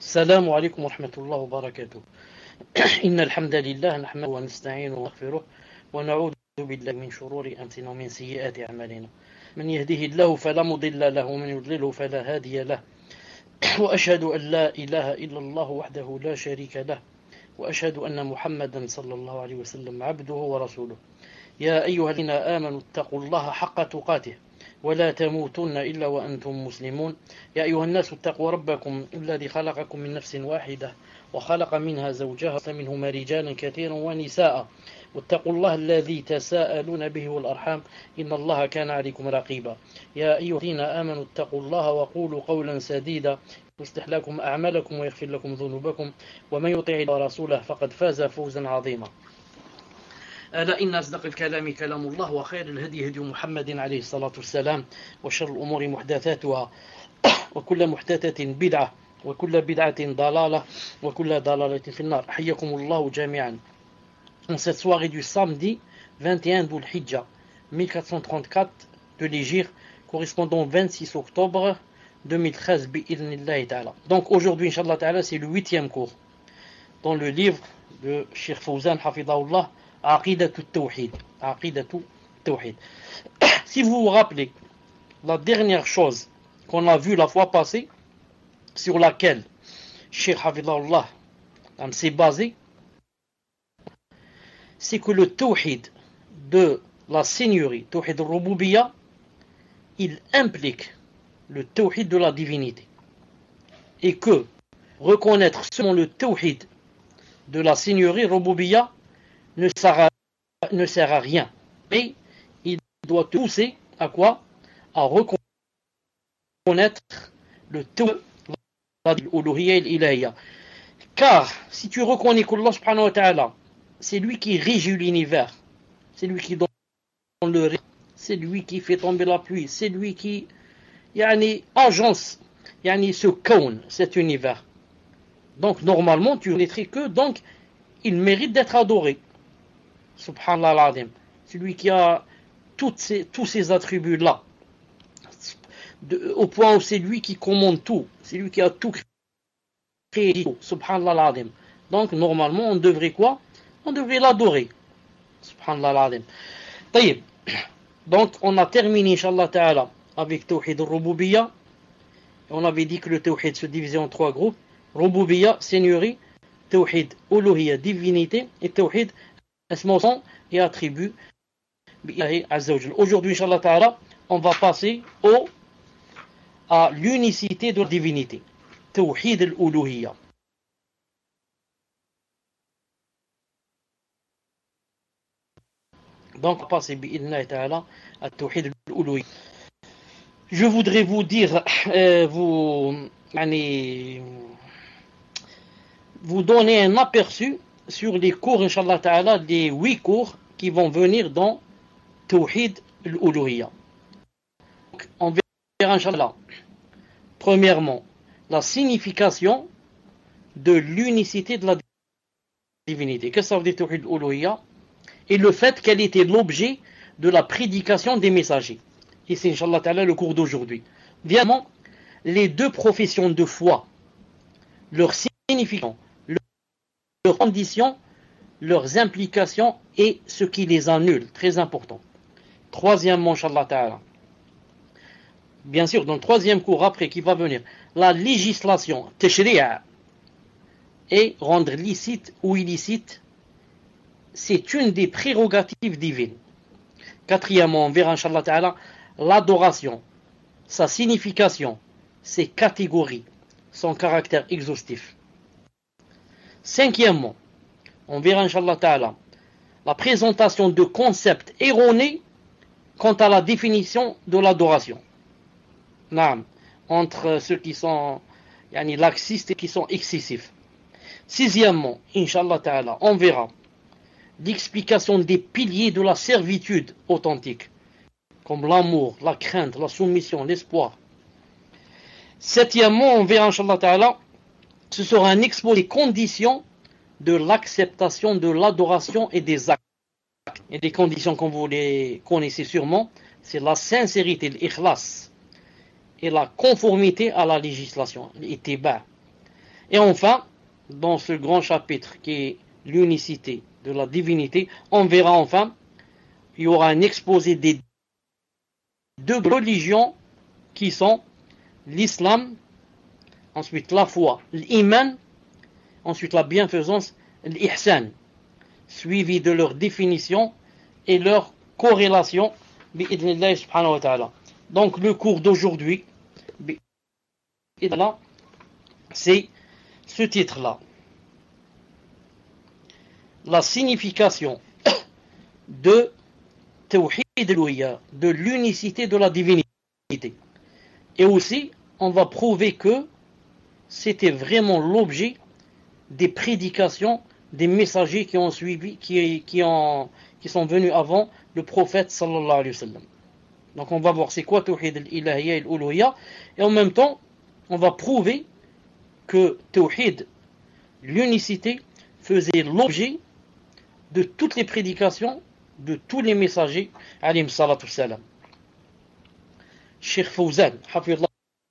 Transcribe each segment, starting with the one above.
السلام عليكم ورحمة الله وبركاته. إن الحمد لله نحمده ونستعينه ونغفره ونعوذ بالله من شرور أنفسنا ومن سيئات أعمالنا. من يهده الله فلا مضل له ومن يضلله فلا هادي له. وأشهد أن لا إله إلا الله وحده لا شريك له وأشهد أن محمدا صلى الله عليه وسلم عبده ورسوله. يا أيها الذين آمنوا اتقوا الله حق تقاته ولا تموتن إلا وأنتم مسلمون. يا أيها الناس اتقوا ربكم الذي خلقكم من نفس واحدة وخلق منها زوجها منهما رجالا كثيرا ونساء واتقوا الله الذي تساءلون به والأرحام إن الله كان عليكم رقيبا. يا أيها الذين آمنوا اتقوا الله وقولوا قولا سديدا يصلح لكم أعمالكم ويغفر لكم ذنوبكم ومن يطع الله ورسوله فقد فاز فوزا عظيما. ألا إن أصدق الكلام كلام الله وخير الهدي هدي محمد عليه الصلاة والسلام وشر الأمور محدثاتها وكل محدثة بدعة وكل بدعة ضلالة وكل ضلالة في النار. حياكم الله جميعا. En cette soirée du samedi 21 Dhul Hijjah 1434 de l'Hégire, correspondant au 26 octobre 2013 bi'idhnillahi ta'ala. Donc aujourd'hui, Inch'Allah ta'ala, c'est le 8e cours dans le livre de Cheikh Fawzan Hafidahullah, Aqidatu Tawhid. Aqidatu Tawhid. Si vous vous rappelez, la dernière chose qu'on a vue la fois passée, sur laquelle Cheikh Hafidahullah s'est basé, c'est que le Tawhid de la Seigneurie, Tawhid al-Rububiyyah, il implique le Tawhid de la divinité. Et que reconnaître seulement le Tawhid de la Seigneurie Rububiyyah ne sert à rien. Mais il doit te pousser à quoi? À reconnaître le Tawhid de l'Uluhiyya et l'Ilahiyya. Car si tu reconnais qu'Allah subhanahu wa ta'ala, c'est lui qui régit l'univers, c'est lui qui donne le rythme, c'est lui qui fait tomber la pluie, c'est lui qui agence ce kawn, cet univers. Donc normalement tu connaîtrais que donc il mérite d'être adoré. Subhanallah al-Azim. Celui qui a tous ces attributs-là, au point où c'est lui qui commande tout, c'est lui qui a tout créé. Subhanallah al-Azim. Donc normalement on devrait quoi? On devrait l'adorer. Subhanallah al-Azim. Taïb. Donc on a terminé, Inch'Allah ta'ala, avec Tawhid al-Rububiyyah. On avait dit que le Tawhid se divisait en 3 groupes. Rububiyyah, Seigneurie, Tawhid, Uluhiyya, divinité, et Tawhid, asma et attributs. Aujourd'hui, Inch'Allah ta'ala, on va passer à l'unicité de la divinité. Tawhid al-Uluhiyya. Donc, on va passer à Tawhid al-Uluhiyya. Je voudrais vous dire, vous donner un aperçu sur les cours, Inch'Allah ta'ala, les 8 cours qui vont venir dans Tawhid al-Uluhiyya. On verra, Inch'Allah, premièrement, la signification de l'unicité de la divinité. Qu'est-ce que ça veut dire Tawhid al-Uluhiyya? Et le fait qu'elle était l'objet de la prédication des messagers. Et c'est, Inch'Allah ta'ala, le cours d'aujourd'hui. Évidemment, les 2 professions de foi, leur signification, leurs conditions, leurs implications et ce qui les annule. Très important. Troisièmement, Inch'Allah ta'ala. Bien sûr, dans le 3e cours après qui va venir, la législation, tashri'a, et rendre licite ou illicite, c'est une des prérogatives divines. 4èmement, on verra, Inch'Allah ta'ala, l'adoration, sa signification, ses catégories, son caractère exhaustif. 5èmement, on verra, Inch'Allah ta'ala, la présentation de concepts erronés quant à la définition de l'adoration. Entre ceux qui sont laxistes et qui sont excessifs. 6èmement, Inch'Allah ta'ala, on verra l'explication des piliers de la servitude authentique, comme l'amour, la crainte, la soumission, l'espoir. 7èmement, on verra, Inch'Allah ta'ala, ce sera un exposé des conditions de l'acceptation de l'adoration et des actes. Et des conditions, comme vous les connaissez sûrement, c'est la sincérité, l'ikhlas, et la conformité à la législation, l'ittiba'. Et enfin, dans ce grand chapitre qui est l'unicité de la divinité, on verra enfin, il y aura un exposé des deux religions qui sont l'islam, ensuite la foi, l'iman, ensuite la bienfaisance, l'ihsan, suivi de leur définition et leur corrélation, bi'idhnillah subhanahu wa ta'ala. Donc le cours d'aujourd'hui, c'est ce titre-là. La signification de Tawhid al-Uluhiyya, de l'unicité de la divinité. Et aussi, on va prouver que c'était vraiment l'objet des prédications des messagers qui ont suivi, qui sont venus avant le prophète sallallahu alayhi wa sallam. Donc on va voir c'est quoi Tawhid al-Ilahiyya et al-Uluhiyya, et en même temps, on va prouver que Tawhid, l'unicité, faisait l'objet de toutes les prédications de tous les messagers alayhim salatu salam. Cheikh Fawzan, hafidhullah,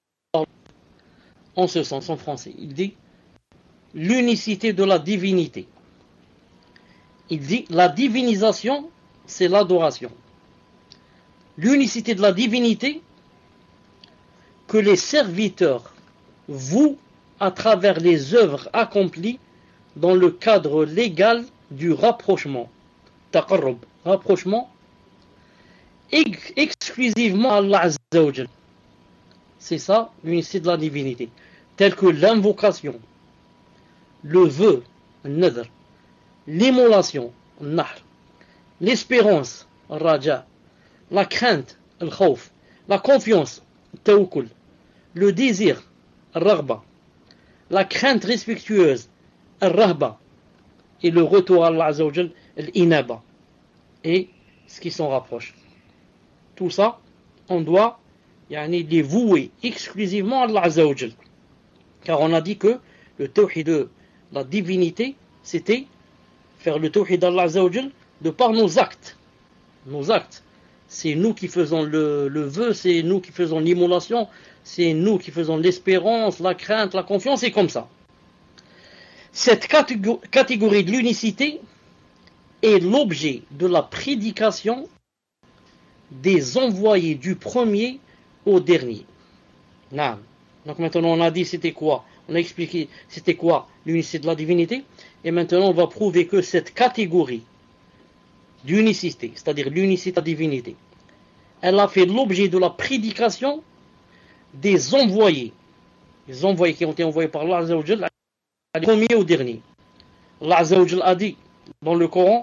en ce sens, en français, il dit l'unicité de la divinité. Il dit la divinisation, c'est l'adoration. L'unicité de la divinité que les serviteurs vouent à travers les œuvres accomplies dans le cadre légal du rapprochement. Taqarrub, rapprochement exclusivement à Allah Azza wa Jal. C'est ça l'unicité de la divinité. Telle que l'invocation, le vœu, al-nadr, l'émolation, al-nahr, l'espérance, al-raja, la crainte, al-khawf, la confiance, al-tawakkul, le désir, al-raghba, la crainte respectueuse, al-rahba, et le retour à Allah Azza wa Jal, al-inaba, et ce qui s'en rapproche. Tout ça, on doit les vouer exclusivement à Allah Azza wa Jal. Car on a dit que le tawhid de la divinité, c'était faire le tawhid d'Allah Azza wa Jal de par nos actes. Nos actes. C'est nous qui faisons le vœu, c'est nous qui faisons l'immolation, c'est nous qui faisons l'espérance, la crainte, la confiance, et comme ça. Cette catégorie de l'unicité est l'objet de la prédication des envoyés du premier au dernier. Non. Donc maintenant on a dit c'était quoi, on a expliqué c'était quoi l'unicité de la divinité, et maintenant on va prouver que cette catégorie d'unicité, c'est-à-dire l'unicité de la divinité, elle a fait l'objet de la prédication des envoyés. Les envoyés qui ont été envoyés par Allah Azza wa Jal, du premier au dernier. Allah Azza wa Jal a dit dans le Coran,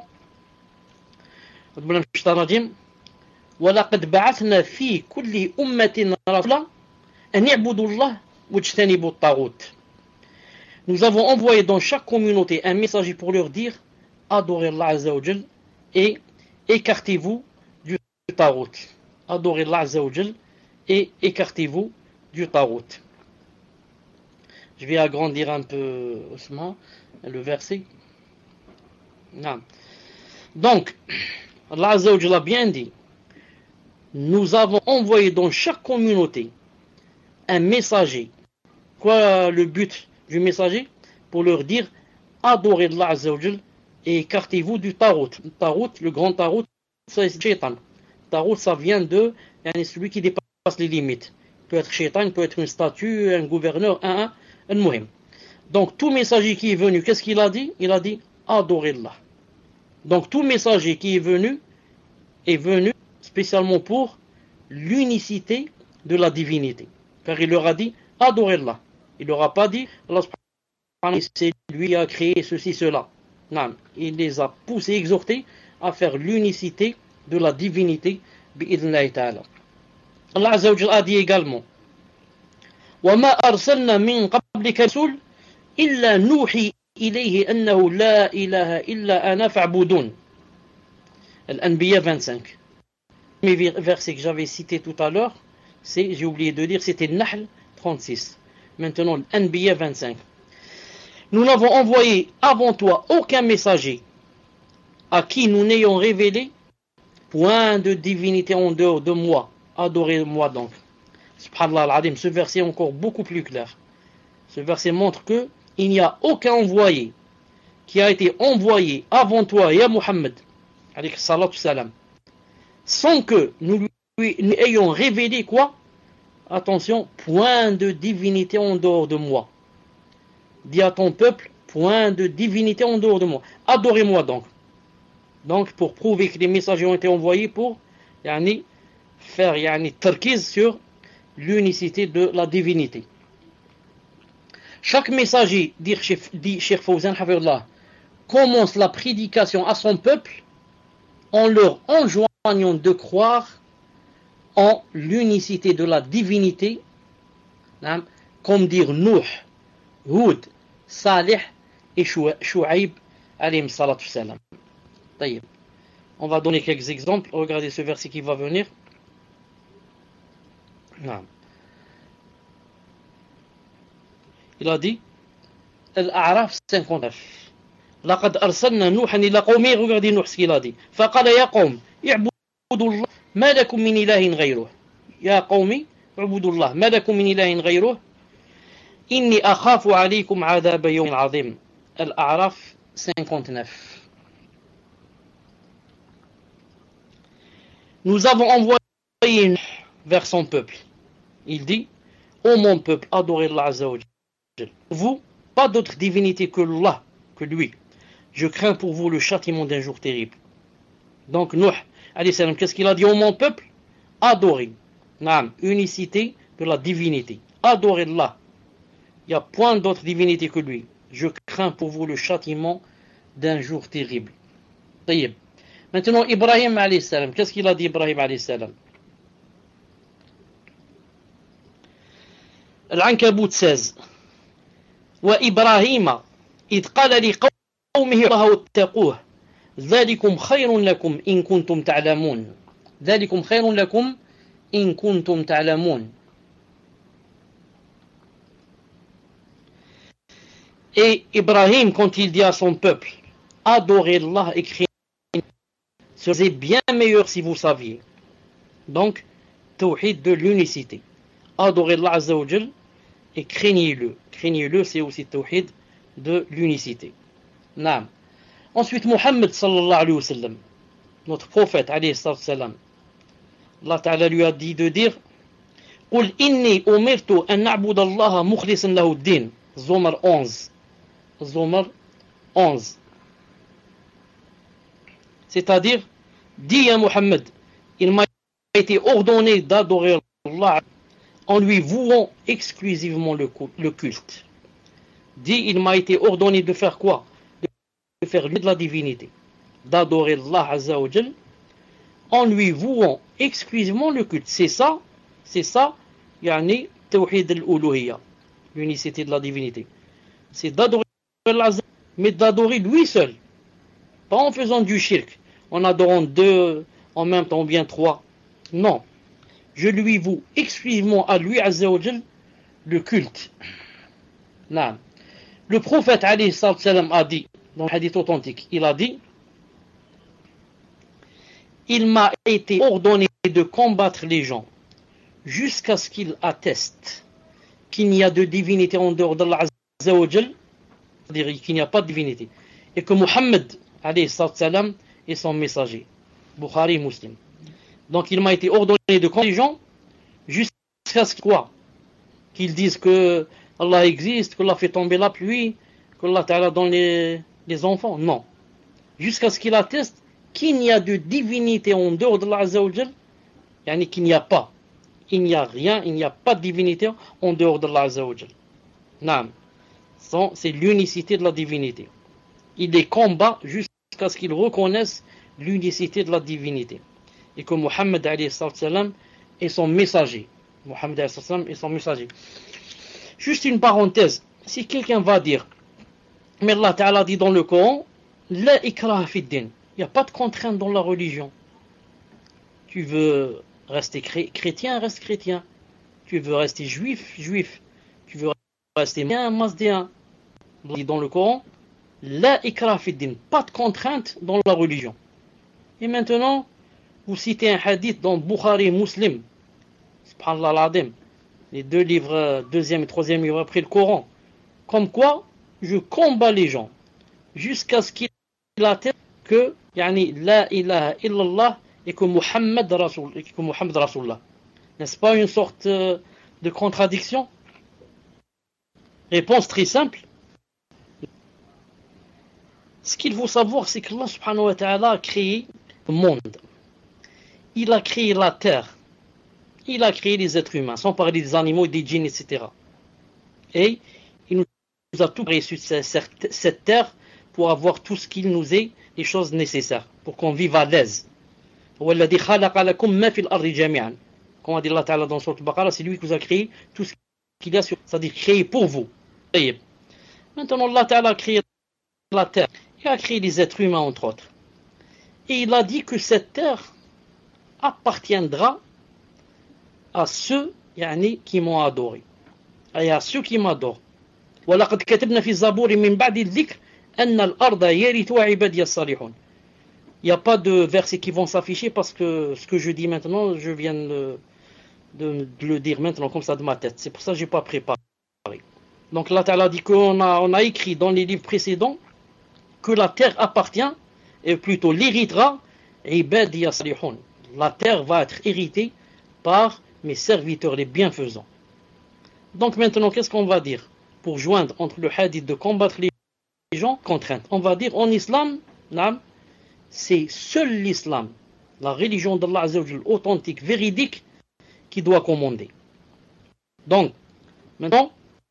وَلَقَدْ بَعَثْنَا فِي كُلِّ أُمَّةٍ رَسُولًا أَنِ اعْبُدُوا اللَّهَ وَاجْتَنِبُوا الطَّاغُوتَ. Nous avons envoyé dans chaque communauté un messager pour leur dire adorez Allah Azza wa Jal et écartez-vous du tarout. Adorez Allah Azza wa Jal et écartez-vous du tarout. Je vais agrandir un peu Ousmane, le verset. Non. Donc, Allah Azza wa Jal a bien dit nous avons envoyé dans chaque communauté un messager. Quoi le but du messager? Pour leur dire adorez Allah Azza wa Jal et écartez-vous du tarout. Le tarout, le grand tarout, c'est shaitan. Tarout, ça vient de celui qui dépasse les limites. Il peut être shaitan, il peut être une statue, un gouverneur, un muhim. Donc tout messager qui est venu, qu'est-ce qu'il a dit? Il a dit adorez Allah. Donc tout messager qui est venu spécialement pour l'unicité de la divinité. Car il leur a dit adorez Allah. Il leur a pas dit Allah c'est lui qui a créé ceci, cela. Non, il les a poussés, exhortés à faire l'unicité de la divinité bi'idhnillahi ta'ala. Allah Azza wa Jalla a dit également وَمَا أَرْسَلْنَا مِنْ قَبْلِكَ رَسُولٍ إِلَّا نُوحِي إِلَيْهِ أَنَّهُ لَا إِلَهَ إِلَّا أَنَا فَاعْبُدُونِ. Al-Anbiya 25. Le premier verset que j'avais cité tout à l'heure, j'ai oublié de dire, c'était Nahl 36. Maintenant, Al-Anbiya 25. Nous n'avons envoyé avant toi aucun messager à qui nous n'ayons révélé point de divinité en dehors de moi. Adorez-moi donc. Subhanallah al-Adim, ce verset est encore beaucoup plus clair. Ce verset montre que il n'y a aucun envoyé qui a été envoyé avant toi, ya Muhammad, alayhi salatu salam, sans que nous lui ayons révélé quoi? Attention, point de divinité en dehors de moi. Dis à ton peuple, point de divinité en dehors de moi. Adorez-moi donc. Donc, pour prouver que les messagers ont été envoyés pour faire tarkiz sur l'unicité de la divinité. Chaque messager, dit Cheikh Fawzan Hafidullah, commence la prédication à son peuple en leur enjoignant de croire en l'unicité de la divinité, comme dire Nuh, Hud, Salih et Shu'aib alayhim salatu salam. On va donner quelques exemples. Regardez ce verset qui va venir. Il a dit Al-A'raf 59. لقد أرسلنا نوحا إلى قومه. Regardez Nuh ce qu'il a dit. فقال يا قوم اعبدوا الله ما لكم من إله غيره. يا قوم اعبدوا الله ما لكم من إله غيره إني أخاف عليكم عذاب يوم عظيم. Al-A'raf 59. Nous avons envoyé vers son peuple. Il dit ô mon peuple, adorez Allah Azza wa Jal. Vous, pas d'autre divinité que Allah, que lui. Je crains pour vous le châtiment d'un jour terrible. Donc Nuh, alayhi salam, qu'est-ce qu'il a dit ô mon peuple? Adorez. Unicité de la divinité. Adorez Allah. Il n'y a point d'autre divinité que lui. Je crains pour vous le châtiment d'un jour terrible. طيب. Maintenant, Ibrahim alayhi salam, qu'est-ce qu'il a dit Ibrahim alayhi salam? Al-Ankabut 16. وإبراهيم إذ قال لقومه الله واتقوه ذلكم خير لكم إن كنتم تعلمون. ذلكم خير لكم إن كنتم تعلمون. Et Ibrahim, quand il dit à son peuple, adorez Allah et craignez, c'est bien meilleur si vous saviez. Donc, tawhid de l'unicité. Adorez Allah Azza wa Jal et craignez-le. Craignez-le, c'est aussi tawhid de l'unicité. Naam. Ensuite, Muhammad sallallahu alayhi wa sallam, notre prophète alayhi salam, Allah Ta'ala lui a dit de dire قل إني أمرت أن نعبد الله مخلصا له الدين. Zomar 11. Zomar 11. C'est-à-dire, dit à Muhammad, il m'a été ordonné d'adorer Allah en lui vouant exclusivement le culte. Dit, il m'a été ordonné de faire quoi? De faire lui de la divinité. D'adorer Allah Azza wa Jal en lui vouant exclusivement le culte. C'est ça, yani, tawhid al-uluhiyya, l'unicité de la divinité. C'est d'adorer Allah, mais d'adorer lui seul. Pas en faisant du shirk, en adorant deux en même temps, ou bien trois. Non. Je lui voue exclusivement à lui, Azza wa Jal, le culte. Non. Le prophète alayhi salam a dit, dans le hadith authentique, il a dit il m'a été ordonné de combattre les gens jusqu'à ce qu'ils attestent qu'il n'y a de divinité en dehors d'Allah Azza wa Jal, c'est-à-dire qu'il n'y a pas de divinité, et que Muhammad alayhi salam est son messager. Bukhari Muslim. Donc il m'a été ordonné de combattre les gens jusqu'à ce qu'ils disent que Allah existe, qu'Allah fait tomber la pluie, qu'Allah Ta'ala donne les enfants. Non. Jusqu'à ce qu'il atteste qu'il n'y a de divinité en dehors d'Allah Azza wa Jal, yani qu'il n'y a pas. Il n'y a rien, il n'y a pas de divinité en dehors d'Allah Azza wa Jal. Naam. C'est l'unicité de la divinité. Il les combat jusqu'à ce qu'ils reconnaissent l'unicité de la divinité. Et que Muhammad alayhi salam est son messager. Muhammad alayhi salam est son messager. Juste une parenthèse. Si quelqu'un va dire, mais Allah Ta'ala dit dans le Coran, la ikraha fid din. Il n'y a pas de contrainte dans la religion. Tu veux rester chrétien, reste chrétien. Tu veux rester juif, juif. Tu veux rester masdéen. Il dit dans le Coran, la ikraha fid din. Pas de contrainte dans la religion. Et maintenant, vous citez un hadith dans Bukhari Muslim. Subhanallah al-Adim. Les deux livres, deuxième et troisième livre après le Coran. Comme quoi, je combats les gens jusqu'à ce qu'ils atteignent que yani, la ilaha illallah et que Muhammad Rasulullah. N'est-ce pas une sorte de contradiction? Réponse très simple. Ce qu'il faut savoir, c'est qu'Allah subhanahu wa ta'ala a créé le monde. Il a créé la terre. Il a créé les êtres humains, sans parler des animaux, des djinns, etc. Et il nous a tout créé sur cette terre pour avoir tout ce qu'il nous est, les choses nécessaires, pour qu'on vive à l'aise. Comme a dit Allah Ta'ala dans Sourate Al-Baqarah, c'est lui qui vous a créé tout ce qu'il y a sur, c'est-à-dire créé pour vous. Maintenant, Allah Ta'ala a créé la terre. Il a créé les êtres humains, entre autres. Et il a dit que cette terre appartiendra à ceux qui m'ont adoré. Et à ceux qui m'adorent. وَلَقَدْ كَتَبْنَا فِي الزَّبُورِ مِنْ بَعْدِ الذِّكْرِ أَنَّ الْأَرْضَ يَرِثُهَا عِبَادِيَ الصَّالِحُونَ. Il n'y a pas de versets qui vont s'afficher parce que ce que je dis maintenant, je viens de le dire maintenant comme ça de ma tête. C'est pour ça que je n'ai pas préparé. Donc Allah Ta'ala dit qu'on a écrit dans les livres précédents que la terre appartient, et plutôt l'héritera, Ibadiya Salihun. La terre va être héritée par mes serviteurs, les bienfaisants. Donc maintenant, qu'est-ce qu'on va dire pour joindre entre le hadith de combattre les gens, contraintes? On va dire en islam, c'est seul l'islam, la religion d'Allah Azza wa Jalla, authentique, véridique, qui doit commander. Donc, maintenant,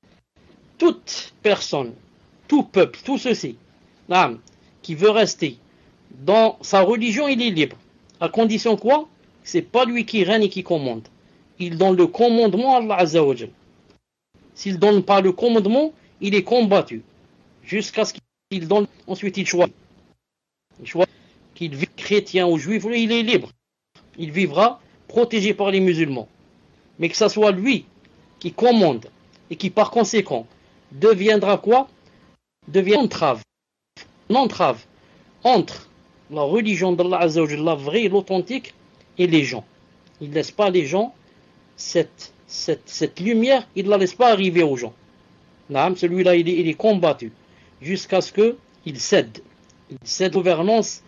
toute personne, tout peuple, tout ceci, qui veut rester dans sa religion, il est libre. À condition quoi? C'est pas lui qui règne et qui commande. Il donne le commandement à Allah Azza wa Jalla. S'il ne donne pas le commandement, il est combattu. Jusqu'à ce qu'il donne, ensuite il choisit. Il choisit qu'il vive chrétien ou juif, il est libre. Il vivra protégé par les musulmans. Mais que ce soit lui qui commande et qui par conséquent deviendra quoi? Deviendra une entrave entre la religion d'Allah Azza wa Jalla, la vraie et l'authentique, et les gens. Il ne laisse pas les gens, cette lumière, il ne la laisse pas arriver aux gens. Celui-là, il est combattu jusqu'à ce qu'il cède. Il cède la gouvernance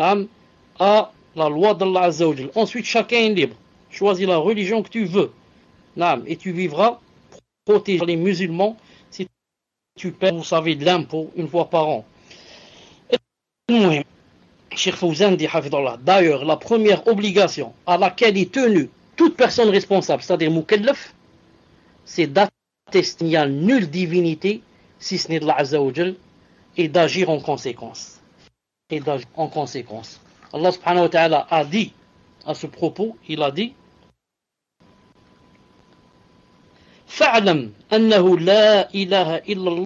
à la loi d'Allah Azza wa Jalla. Ensuite, chacun est libre. Choisis la religion que tu veux. Et tu vivras protégé par les musulmans si tu paies, vous savez, de l'impôt une fois par an. Cheikh Fawzan dit hafidallah, d'ailleurs, la première obligation à laquelle est tenue toute personne responsable, c'est-à-dire mukallaf, c'est d'attester qu'il n'y a nulle divinité si ce n'est de l'Azza wa Jal et d'agir en conséquence. Allah subhanahu wa ta'ala a dit à ce propos, il a dit فَاعْلَمْ أَنَّهُ لَا إِلَهَ إِلَّا اللَّهُ.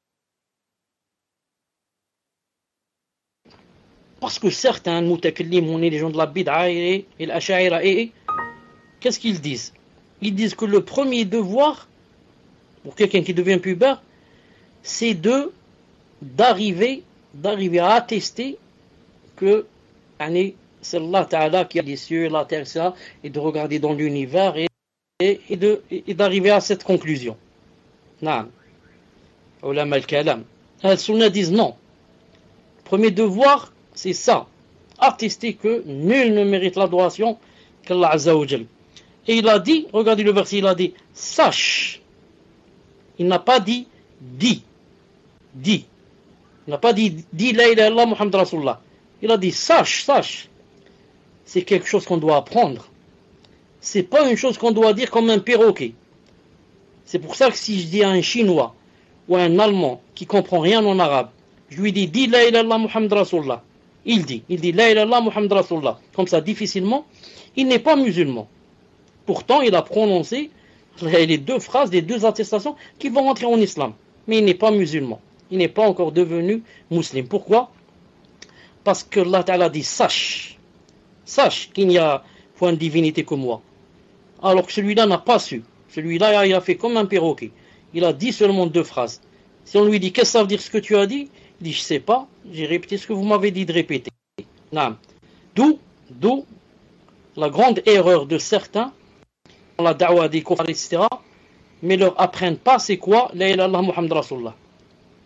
Parce que certains mutakallim, les gens de la bid'a et l'asha'ira, qu'est-ce qu'ils disent? Ils disent que le premier devoir pour quelqu'un qui devient pubère, c'est d'arriver à attester que c'est Allah Ta'ala qui a les cieux, la terre, ça, et de regarder dans l'univers et d'arriver à cette conclusion. Naam. Ulama al-kalam. Al-Sunna disent non. Le premier devoir, c'est ça. Attester que nul ne mérite l'adoration qu'Allah Azza wa Jal. Et il a dit, regardez le verset, il a dit sache. Il n'a pas dit dis. Il n'a pas dit la ilaha illallah Muhammad Rasulullah. Il a dit sache. C'est quelque chose qu'on doit apprendre. C'est pas une chose qu'on doit dire comme un perroquet. C'est pour ça que si je dis à un Chinois ou à un Allemand qui comprend rien en arabe, je lui dis la ilaha illallah Muhammad Rasulullah. Il dit la ilaha illallah Muhammad Rasulullah. Comme ça, difficilement, il n'est pas musulman. Pourtant, il a prononcé les deux phrases, les deux attestations qui vont rentrer en islam. Mais il n'est pas musulman. Il n'est pas encore devenu musulman. Pourquoi? Parce que Allah Ta'ala dit sache qu'il n'y a point de divinité que moi. Alors que celui-là n'a pas su. Celui-là, il a fait comme un perroquet. Il a dit seulement deux phrases. Si on lui dit qu'est-ce que ça veut dire ce que tu as dit, il dit je sais pas, j'ai répété ce que vous m'avez dit de répéter. D'où la grande erreur de certains dans la da'wa des kuffar, etc. mais leur apprennent pas c'est quoi la ilaha illallah Muhammad Rasulullah.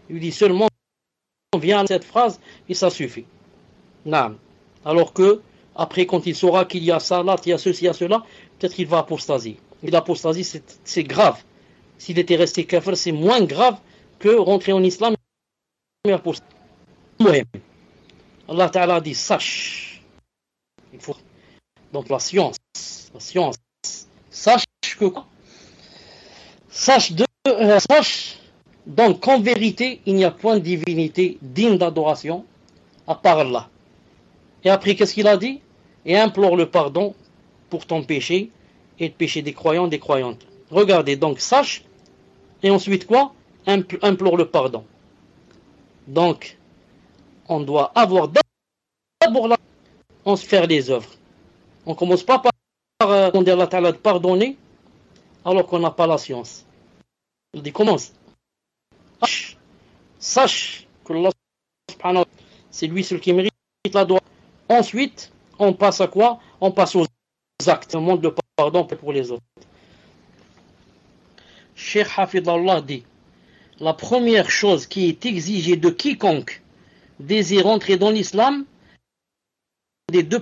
Il lui dit seulement, viens à cette phrase et ça suffit. Naam. Alors que, après, quand il saura qu'il y a salat, il y a ceci, il y a cela, peut-être qu'il va apostasier. Et l'apostasie, c'est grave. S'il était resté kafir, c'est moins grave que rentrer en islam et apostasier. Allah Ta'ala dit, sache. Il faut... Donc la science. Sache que quoi? Sache donc qu'en vérité, il n'y a point de divinité digne d'adoration à part Allah. Et après, qu'est-ce qu'il a dit? Et implore le pardon pour ton péché et le péché des croyants, des croyantes. Regardez, donc sache, et ensuite quoi? Implore le pardon. Donc, on doit avoir d'abord on se faire les œuvres. On ne commence pas par demander à Allah Ta'ala de pardonner alors qu'on n'a pas la science. Il dit commence. Sache que Allah subhanahu wa ta'ala, c'est lui seul qui mérite la doigt. Ensuite, on passe à quoi? On passe aux actes. On demande le pardon pour les autres. Cheikh Hafidallah dit, la première chose qui est exigée de quiconque désire entrer dans l'islam, des deux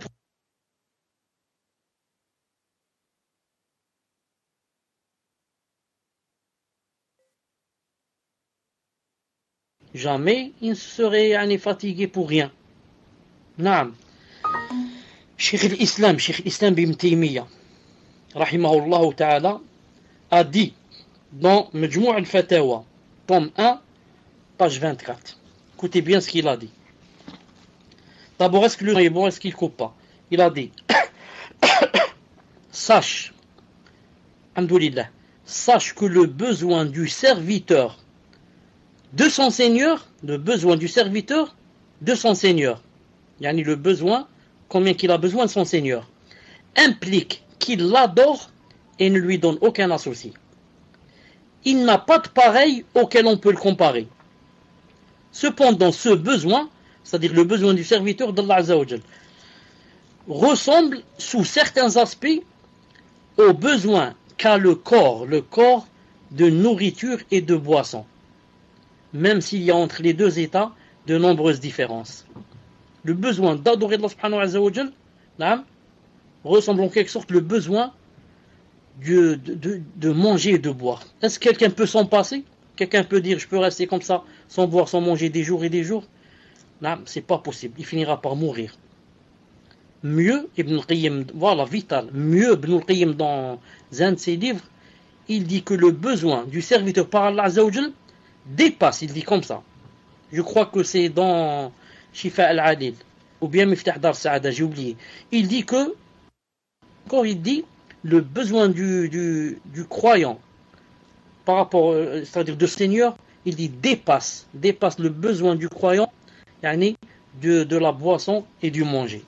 jamais il ne serait fatigué pour rien. Naam. Cheikh l'Islam Ibn Taymiyyah, rahimahullah ta'ala, a dit dans Majmou' al-Fatawa, tome 1, page 24. Écoutez bien ce qu'il a dit. D'abord, est-ce que le est bon, est-ce qu'il ne coupe pas? Il a dit, sache, alhamdoulilah, sache que le besoin du serviteur de son Seigneur, le besoin du serviteur de son Seigneur, yani le besoin, combien qu'il a besoin de son Seigneur, implique qu'il l'adore et ne lui donne aucun associé. Il n'a pas de pareil auquel on peut le comparer. Cependant, ce besoin, c'est-à-dire le besoin du serviteur d'Allah Azza wa Jal, ressemble sous certains aspects au besoin qu'a le corps de nourriture et de boisson, même s'il y a entre les deux états de nombreuses différences. Le besoin d'adorer Allah subhanahu wa ta'ala ressemble en quelque sorte le besoin de manger et de boire. Est-ce que quelqu'un peut s'en passer? Quelqu'un peut dire je peux rester comme ça sans boire, sans manger des jours et des jours? Non, c'est pas possible. Il finira par mourir. Mieux, Ibn al-Qayyim, voilà, vital. Mieux, Ibn al-Qayyim, dans un de ses livres, il dit que le besoin du serviteur par Allah Azza wa Jal dépasse, il dit comme ça. Je crois que c'est dans Shifa al-Adil, ou bien Miftah Dar Saada, j'ai oublié. Il dit que, quand il dit, le besoin du croyant par rapport, c'est-à-dire de Seigneur, il dit dépasse le besoin du croyant, yani de la boisson et du manger.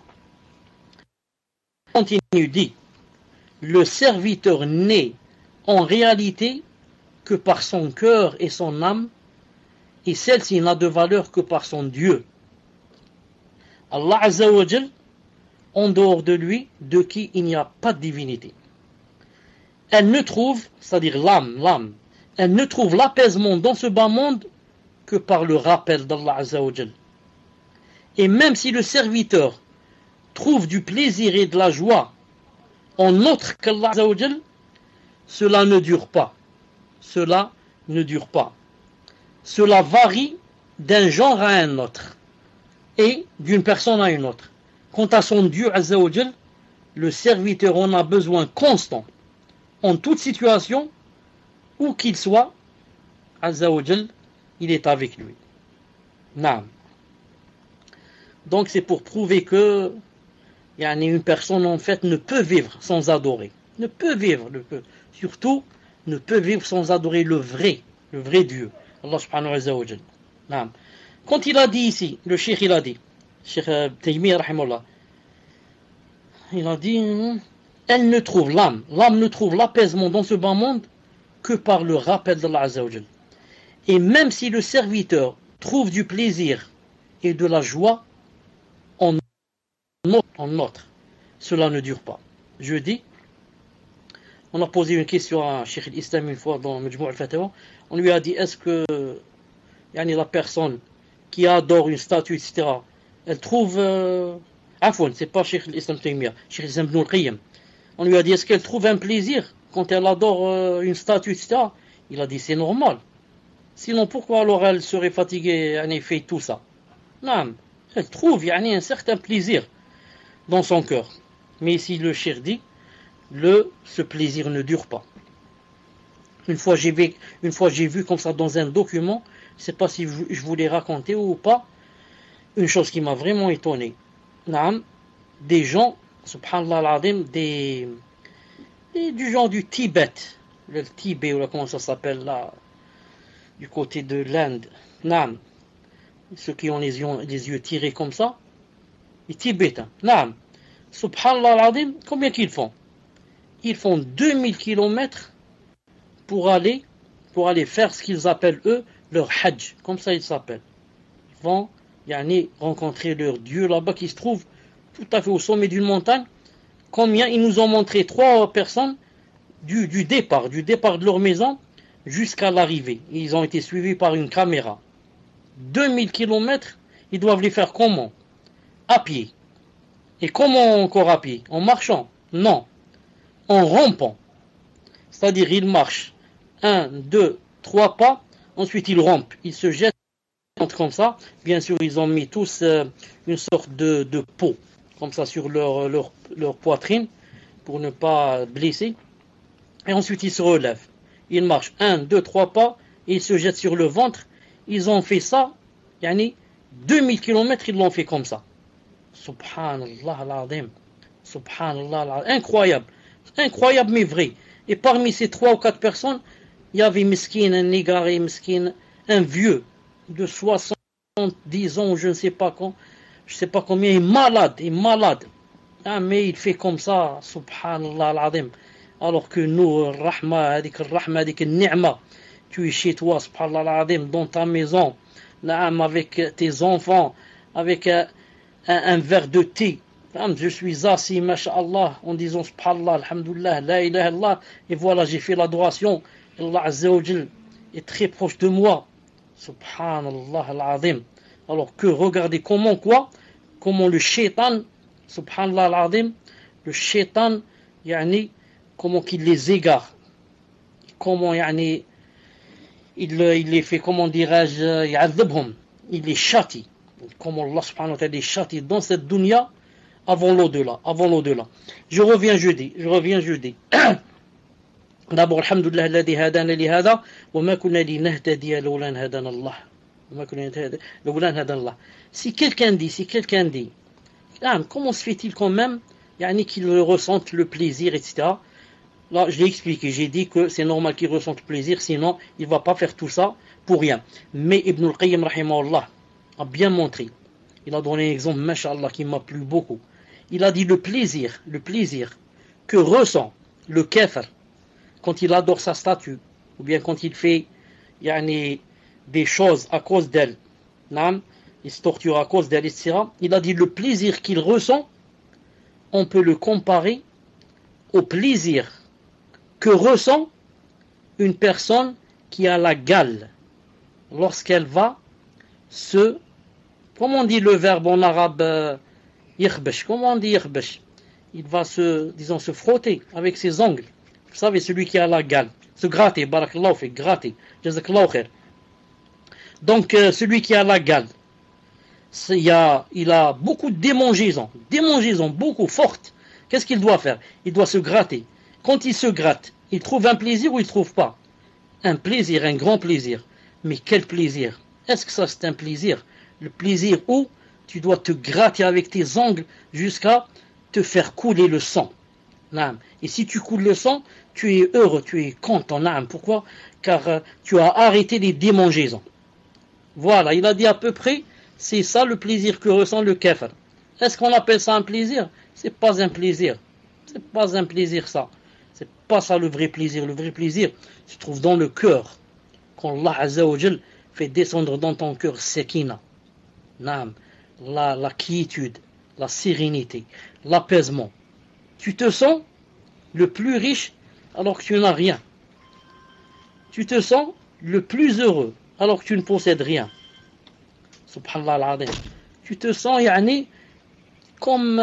Continue, dit, le serviteur n'est en réalité que par son cœur et son âme, et celle-ci n'a de valeur que par son Dieu. Allah Azza wa Jal, en dehors de lui, de qui il n'y a pas de divinité. Elle ne trouve, c'est-à-dire l'âme, elle ne trouve l'apaisement dans ce bas monde que par le rappel d'Allah Azza wa Jal. Et même si le serviteur trouve du plaisir et de la joie en autre qu'Allah Azza wa Jal, cela ne dure pas. Cela varie d'un genre à un autre et d'une personne à une autre. Quant à son Dieu Azza wa Jal, le serviteur en a besoin constant, en toute situation, où qu'il soit, Azza wa Jal, il est avec lui. Naam. Donc c'est pour prouver que une personne en fait ne peut vivre sans adorer. Surtout ne peut vivre sans adorer le vrai Dieu, Allah subhanahu wa ta'ala. Quand il a dit ici, le cheikh il a dit, Cheikh Taymiyyah rahimahullah, il a dit, l'âme ne trouve l'apaisement dans ce bas monde que par le rappel d'Allah Azza wa Jal. Et même si le serviteur trouve du plaisir et de la joie en autre, cela ne dure pas. Je dis, on a posé une question à Cheikh l'Islam une fois dans Majmou' al-Fatawa, on lui a dit, est-ce que yani la personne qui adore une statue, etc., elle trouve... Afwan, c'est pas Cheikh l'Islam Taymiyyah, Cheikh l'Islam Ibn al-Qayyim. On lui a dit, est-ce qu'elle trouve un plaisir quand elle adore une statue, etc. Il a dit, c'est normal. Sinon, pourquoi alors elle serait fatiguée, elle fait tout ça? Non, elle trouve un certain plaisir dans son cœur. Mais ici, le cheikh dit, ce plaisir ne dure pas. Une fois, j'ai vu comme ça dans un document, je ne sais pas si je vous l'ai raconté ou pas, une chose qui m'a vraiment étonné. Des gens, subhanallah al-azim, du genre du Tibet, le Tibet, ou là, comment ça s'appelle là, du côté de l'Inde. Ceux qui ont les yeux tirés comme ça, les Tibétains. Subhanallah al-azim, combien qu'ils font? Ils font 2000 kilomètres pour aller faire ce qu'ils appellent eux leur hajj, comme ça ils s'appellent. Ils vont rencontrer leur Dieu là-bas qui se trouve tout à fait au sommet d'une montagne. Combien? Ils nous ont montré 3 personnes du départ de leur maison jusqu'à l'arrivée. Ils ont été suivis par une caméra. 2000 kilomètres, ils doivent les faire comment? À pied. Et comment encore à pied? En marchant? Non. En rampant. C'est-à-dire, ils marchent 1, 2, 3 pas, ensuite ils rampent, ils se jettent comme ça. Bien sûr, ils ont mis tous une sorte de peau, comme ça, sur leur poitrine, pour ne pas blesser. Et ensuite, ils se relèvent. Ils marchent 1, 2, 3 pas, et ils se jettent sur le ventre. Ils ont fait ça, 2000 kilomètres, ils l'ont fait comme ça. Subhanallah al-azim. Subhanallah al-azim. Incroyable. Incroyable, mais vrai. Et parmi ces 3 ou 4 personnes, il y avait miskin, un négaré, miskin, un vieux de 70 ans, je ne sais pas combien, il est malade. Mais il fait comme ça, subhanallah al-azim. Alors que nous, rahma, adik ni'ma, tu es chez toi, subhanallah al-azim, dans ta maison, avec tes enfants, avec un verre de thé. Je suis assis, masha'Allah, en disant subhanallah, alhamdulillah, la ilaha illallah, et voilà, j'ai fait l'adoration. Allah Azza wa Jal est très proche de moi. Subhanallah al-azim. Alors que regardez comment le shaitan, subhanallah al-azim, le shaitan, comment qu'il les égare. Comment, il les fait, comment dirais-je, il les châtie. Comment Allah subhanahu wa ta'ala les châtie dans cette dunya avant l'au-delà. Je reviens jeudi. D'abord, alhamdulillah, alladhi hadana li hada, wa ma kunna linahtadiya lawla an hadana Allah. Si quelqu'un dit, comment se fait-il quand même, qu'il ressente le plaisir, etc. Là, je l'ai expliqué, j'ai dit que c'est normal qu'il ressente le plaisir, sinon il ne va pas faire tout ça pour rien. Mais Ibn al-Qayyim, rahimahullah, a bien montré. Il a donné un exemple, masha'Allah, qui m'a plu beaucoup. Il a dit le plaisir que ressent le kafir quand il adore sa statue, ou bien quand il fait des choses à cause d'elle, il se torture à cause d'elle, etc. Il a dit le plaisir qu'il ressent, on peut le comparer au plaisir que ressent une personne qui a la gale lorsqu'elle va comment on dit le verbe en arabe, yikhbash, comment on dit yikhbash? Il va se frotter avec ses ongles. Vous savez, celui qui a la gale, se gratter, barakallahu fi, gratter, jazakallahu khair. Donc, celui qui a la gale, il a beaucoup de démangeaisons, beaucoup fortes. Qu'est-ce qu'il doit faire? Il doit se gratter. Quand il se gratte, il trouve un plaisir ou il ne trouve pas? Un plaisir, un grand plaisir. Mais quel plaisir? Est-ce que ça c'est un plaisir? Le plaisir où tu dois te gratter avec tes ongles jusqu'à te faire couler le sang. Et si tu coules le sang, tu es heureux, tu es content. Pourquoi? Car tu as arrêté les démangeaisons. Voilà, il a dit à peu près, c'est ça le plaisir que ressent le kafir. Est-ce qu'on appelle ça un plaisir? C'est pas un plaisir. C'est pas un plaisir ça. C'est pas ça le vrai plaisir. Le vrai plaisir se trouve dans le cœur. Quand Allah Azza wa Jal fait descendre dans ton cœur sakina. La quiétude, la sérénité, l'apaisement. Tu te sens le plus riche alors que tu n'as rien. Tu te sens le plus heureux alors que tu ne possèdes rien. Subhanallah al-Azim. Tu te sens comme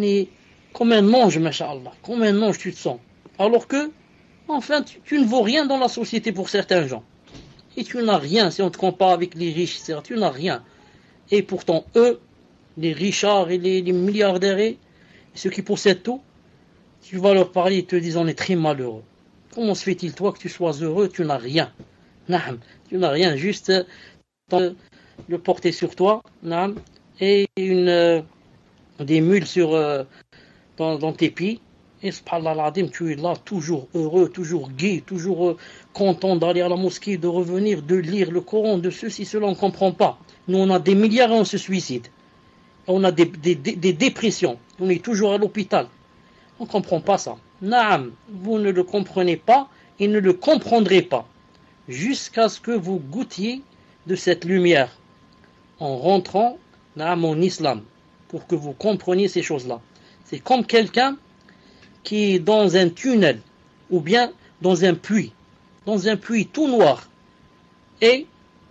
un ange, masha'Allah. Comme un ange, tu te sens. Alors que, enfin, tu ne vaux rien dans la société pour certains gens. Et tu n'as rien, si on te compare avec les riches, etc., tu n'as rien. Et pourtant, eux, les richards et les milliardaires, et ceux qui possèdent tout, tu vas leur parler, ils te disent on est très malheureux. Comment se fait-il, toi, que tu sois heureux? Tu n'as rien. Naam, tu n'as rien, juste le porter sur toi, naam, et des mules dans tes pieds. Et subhanallah al-Azim, tu es là, toujours heureux, toujours gai, toujours content d'aller à la mosquée, de revenir, de lire le Coran, de ceci, cela, on ne comprend pas. Nous, on a des milliards et on se suicide. On a des dépressions. On est toujours à l'hôpital. On ne comprend pas ça. Naam, vous ne le comprenez pas et ne le comprendrez pas jusqu'à ce que vous goûtiez de cette lumière en rentrant naam, en islam pour que vous compreniez ces choses-là. C'est comme quelqu'un qui est dans un tunnel ou bien dans un puits tout noir. Et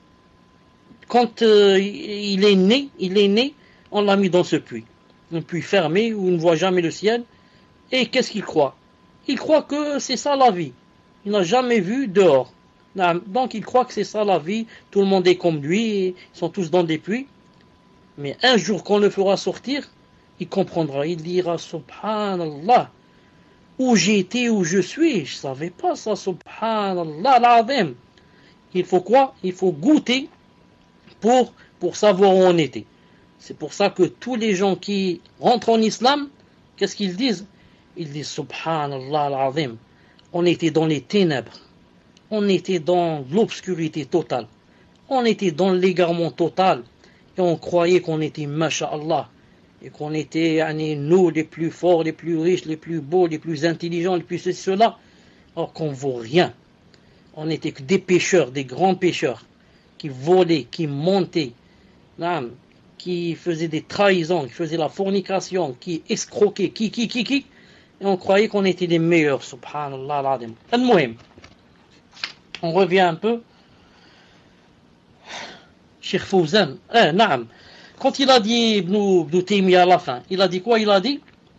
quand il est né, on l'a mis dans ce puits. Un puits fermé où il ne voit jamais le ciel. Et qu'est-ce qu'il croit? Il croit que c'est ça la vie. Il n'a jamais vu dehors. Donc il croit que c'est ça la vie. Tout le monde est comme lui. Ils sont tous dans des puits. Mais un jour qu'on le fera sortir, il comprendra. Il dira Subhanallah. Où j'ai été, où je suis. Je ne savais pas ça. Subhanallah l'azim. Il faut quoi? Il faut goûter pour savoir où on était. C'est pour ça que tous les gens qui rentrent en islam, qu'est-ce qu'ils disent? Ils disent Subhanallah al-Azim. On était dans les ténèbres. On était dans l'obscurité totale. On était dans l'égarement total. Et on croyait qu'on était masha'Allah. Et qu'on était nous les plus forts, les plus riches, les plus beaux, les plus intelligents, les plus ceci, cela. Alors qu'on ne vaut rien. On n'était que des pécheurs, des grands pécheurs. Qui volaient, qui montaient. Qui faisaient des trahisons, qui faisaient la fornication, qui escroquaient, qui. Et on croyait qu'on était les meilleurs, subhanallah al-Azim. Al-Muhim. On revient un peu. Cheikh Fawzan, naam. Quand il a dit Ibn Taymiyyah à la fin, il a dit quoi? Il a dit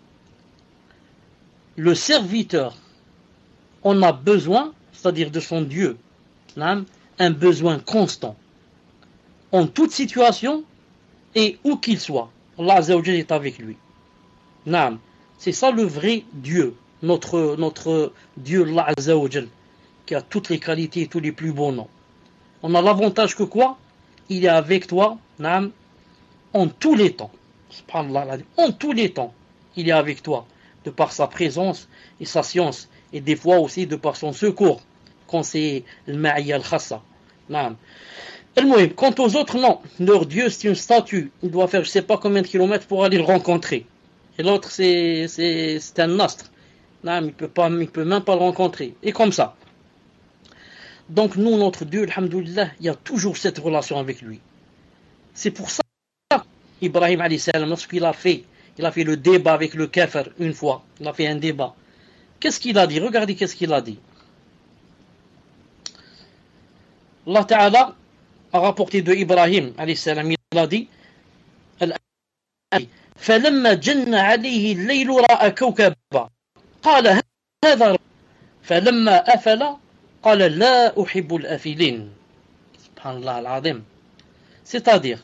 le serviteur en a besoin, c'est-à-dire de son Dieu, naam, un besoin constant. En toute situation et où qu'il soit. Allah Azza wa Jalla est avec lui. Naam. C'est ça le vrai Dieu, notre Dieu Allah Azza wa Jal, qui a toutes les qualités et tous les plus beaux noms. On a l'avantage que quoi? Il est avec toi, naam, en tous les temps. Subhanallah, en tous les temps, il est avec toi, de par sa présence et sa science, et des fois aussi de par son secours, quand c'est le ma'iyya al-khassa. Naam. Quant aux autres, non. Leur Dieu, c'est une statue. Il doit faire je ne sais pas combien de kilomètres pour aller le rencontrer. Et l'autre, c'est un astre. Non, il peut même pas le rencontrer. Et comme ça. Donc nous, notre Dieu, alhamdoulilah, il y a toujours cette relation avec lui. C'est pour ça qu'Ibrahim alayhi salam, lorsqu'il a fait le débat avec le kafir une fois, il a fait un débat. Qu'est-ce qu'il a dit? Regardez qu'est-ce qu'il a dit. Allah Ta'ala a rapporté de Ibrahim alayhi salam, il a dit فلما جن عليه الليل رأى كوكبا قال هذا فلما أفل قال لا أحب الأفلين سبحان الله العظيم. C'est-à-dire,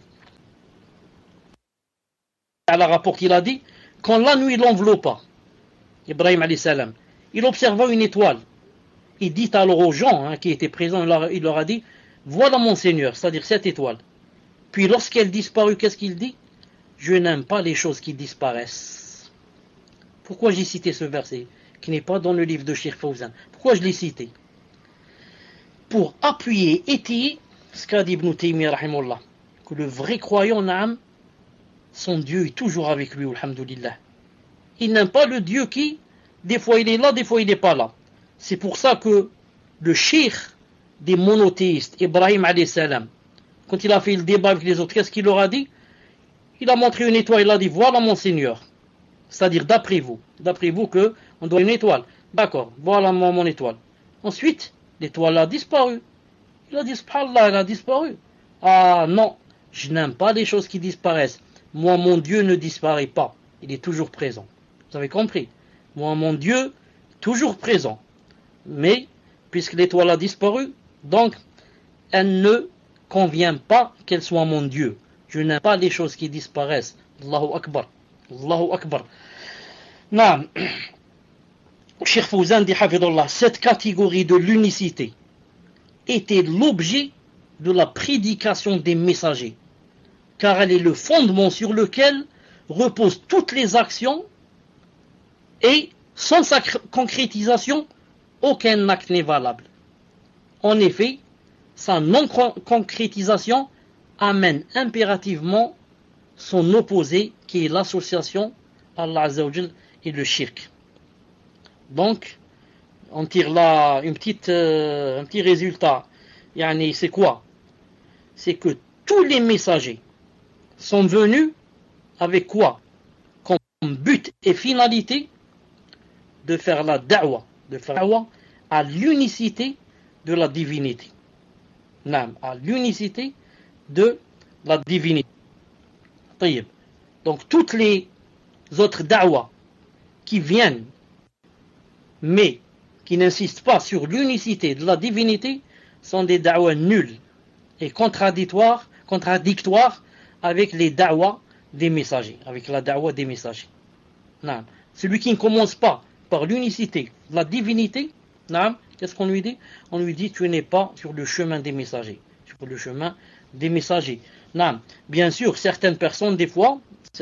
Allah rapporte, il a dit, quand la nuit l'enveloppa, Ibrahim alayhi salam, il observa une étoile. Il dit alors aux gens qui étaient présents, il leur a dit, voilà mon Seigneur, c'est-à-dire cette étoile. Puis lorsqu'elle disparut, qu'est-ce qu'il dit? Je n'aime pas les choses qui disparaissent. Pourquoi j'ai cité ce verset, qui n'est pas dans le livre de Cheikh Fawzan? Pourquoi je l'ai cité? Pour appuyer, étayer ce qu'a dit Ibn Taymiyyah rahimahullah, que le vrai croyant, naam, son Dieu est toujours avec lui, alhamdoulilah. Il n'aime pas le Dieu qui, des fois il est là, des fois il n'est pas là. C'est pour ça que le cheikh des monothéistes, Ibrahim alayhi salam, quand il a fait le débat avec les autres, qu'est-ce qu'il leur a dit? Il a montré une étoile, il a dit, voilà mon Seigneur. C'est-à-dire, d'après vous que on doit une étoile. D'accord, voilà mon étoile. Ensuite, l'étoile a disparu. Il a dit, subhanallah, il a disparu. Ah non, je n'aime pas les choses qui disparaissent. Moi, mon Dieu ne disparaît pas. Il est toujours présent. Vous avez compris? Moi, mon Dieu, toujours présent. Mais, puisque l'étoile a disparu, donc, elle ne convient pas qu'elle soit mon Dieu. Je n'aime pas les choses qui disparaissent. Allahu Akbar. Allahu Akbar. Naam. Cheikh Fawzan dit, hafidullah, cette catégorie de l'unicité était l'objet de la prédication des messagers, car elle est le fondement sur lequel reposent toutes les actions et sans sa concrétisation, aucun acte n'est valable. En effet, sa non-concrétisation amène impérativement son opposé, qui est l'association Allah Azza wa Jal et le shirk. Donc, on tire là un petit résultat. Yani, c'est quoi? C'est que tous les messagers sont venus avec quoi? Comme but et finalité de faire la da'wa, à l'unicité de la divinité. Non, à l'unicité de la divinité. Donc toutes les autres da'wa qui viennent mais qui n'insistent pas sur l'unicité de la divinité sont des da'wa nuls et contradictoires avec les da'wa des messagers, avec la da'wa des messagers. Non. Celui qui ne commence pas par l'unicité de la divinité, non, qu'est-ce qu'on lui dit? On lui dit, tu n'es pas sur le chemin des messagers. Sur le chemin des messagers. Non. Bien sûr, certaines personnes des fois,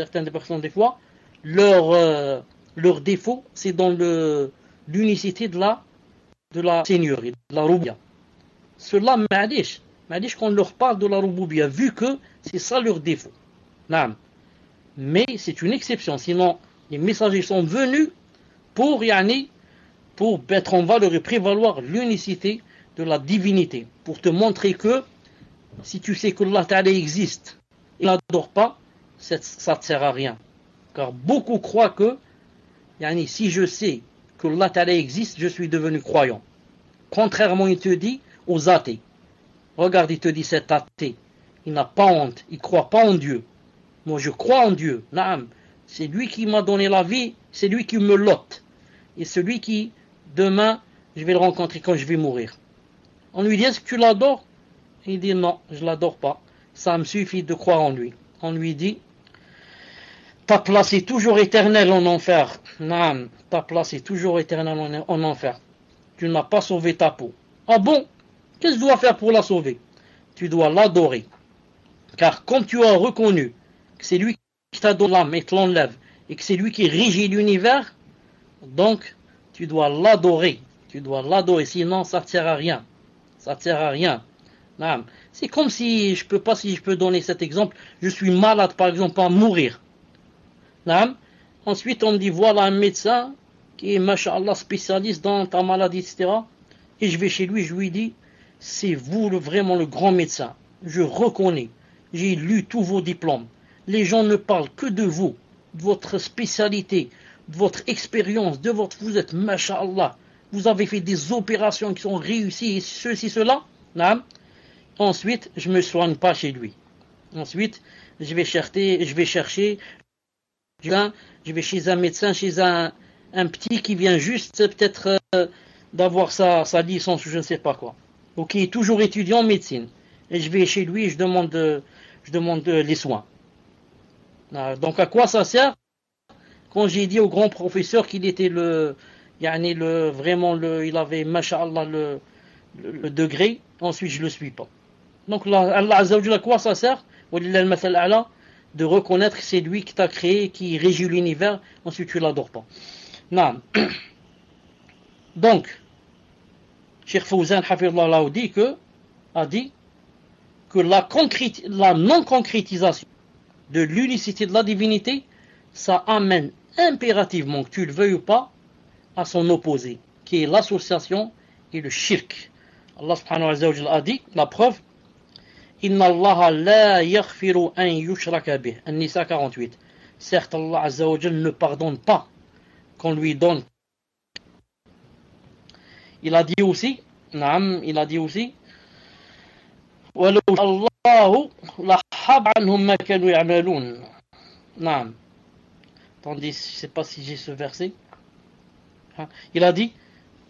leur défaut, c'est dans l'unicité de la seigneurie, de la roubia. Cela, ma'adish qu'on leur parle de la roubia, vu que c'est ça leur défaut. Non. Mais c'est une exception, sinon les messagers sont venus pour mettre en valeur et prévaloir l'unicité de la divinité, pour te montrer que si tu sais que Allah Ta'ala existe et n'adore pas, ça ne te sert à rien. Car beaucoup croient que si je sais que Allah Ta'ala existe, je suis devenu croyant. Contrairement, il te dit aux athées. Regarde, il te dit cet athée, il n'a pas honte, il ne croit pas en Dieu. Moi, je crois en Dieu. Naam. C'est lui qui m'a donné la vie, c'est lui qui me lote. Et celui qui, demain, je vais le rencontrer quand je vais mourir. On lui dit, est-ce que tu l'adores? Il dit, non, je ne l'adore pas. Ça me suffit de croire en lui. On lui dit, ta place est toujours éternelle en enfer. Naam, ta place est toujours éternelle en enfer. Tu n'as pas sauvé ta peau. Ah bon? Qu'est-ce que je dois faire pour la sauver? Tu dois l'adorer. Car comme tu as reconnu que c'est lui qui t'a donné l'âme et te l'enlève, et que c'est lui qui régit l'univers, donc tu dois l'adorer. Tu dois l'adorer, sinon ça ne te sert à rien. Ça ne te sert à rien. C'est comme si je peux donner cet exemple, je suis malade par exemple, à mourir. Ensuite on me dit, voilà un médecin qui est, masha'Allah, spécialiste dans ta maladie, etc. Et je vais chez lui, je lui dis, c'est vous vraiment le grand médecin. Je reconnais, j'ai lu tous vos diplômes. Les gens ne parlent que de vous, de votre spécialité, de votre expérience, vous êtes, masha'Allah, vous avez fait des opérations qui sont réussies, et ceci, cela. Ensuite, je ne me soigne pas chez lui. Ensuite, je vais chercher, je vais chez un médecin, chez un petit qui vient juste peut-être d'avoir sa licence ou je ne sais pas quoi. Ou qui est toujours étudiant en médecine. Et je vais chez lui et je demande les soins. Donc à quoi ça sert? Quand j'ai dit au grand professeur qu'il était il avait, masha'Allah, le degré, ensuite je le suis pas. Donc Allah Azza wa Jalla, à quoi ça sert? De reconnaître que c'est lui qui t'a créé, qui régit l'univers, ensuite tu l'adores pas. Non. Donc, Cheikh Fawzan Hafidhullah a dit que la non-concrétisation de l'unicité de la divinité, ça amène impérativement, que tu le veuilles ou pas, à son opposé, qui est l'association et le shirk. Allah subhanahu wa ta'ala a dit, la preuve, Inna Allah la yaghfiru an yushraka bih. An-Nisa 48. Certes, Allah Azza wa Jal ne pardonne pas qu'on lui donne. Il a dit aussi, ولو شاء الله لحب عنهم ما كانوا يعملون. نعم. Attendez, je ne sais pas si j'ai ce verset. Il a dit,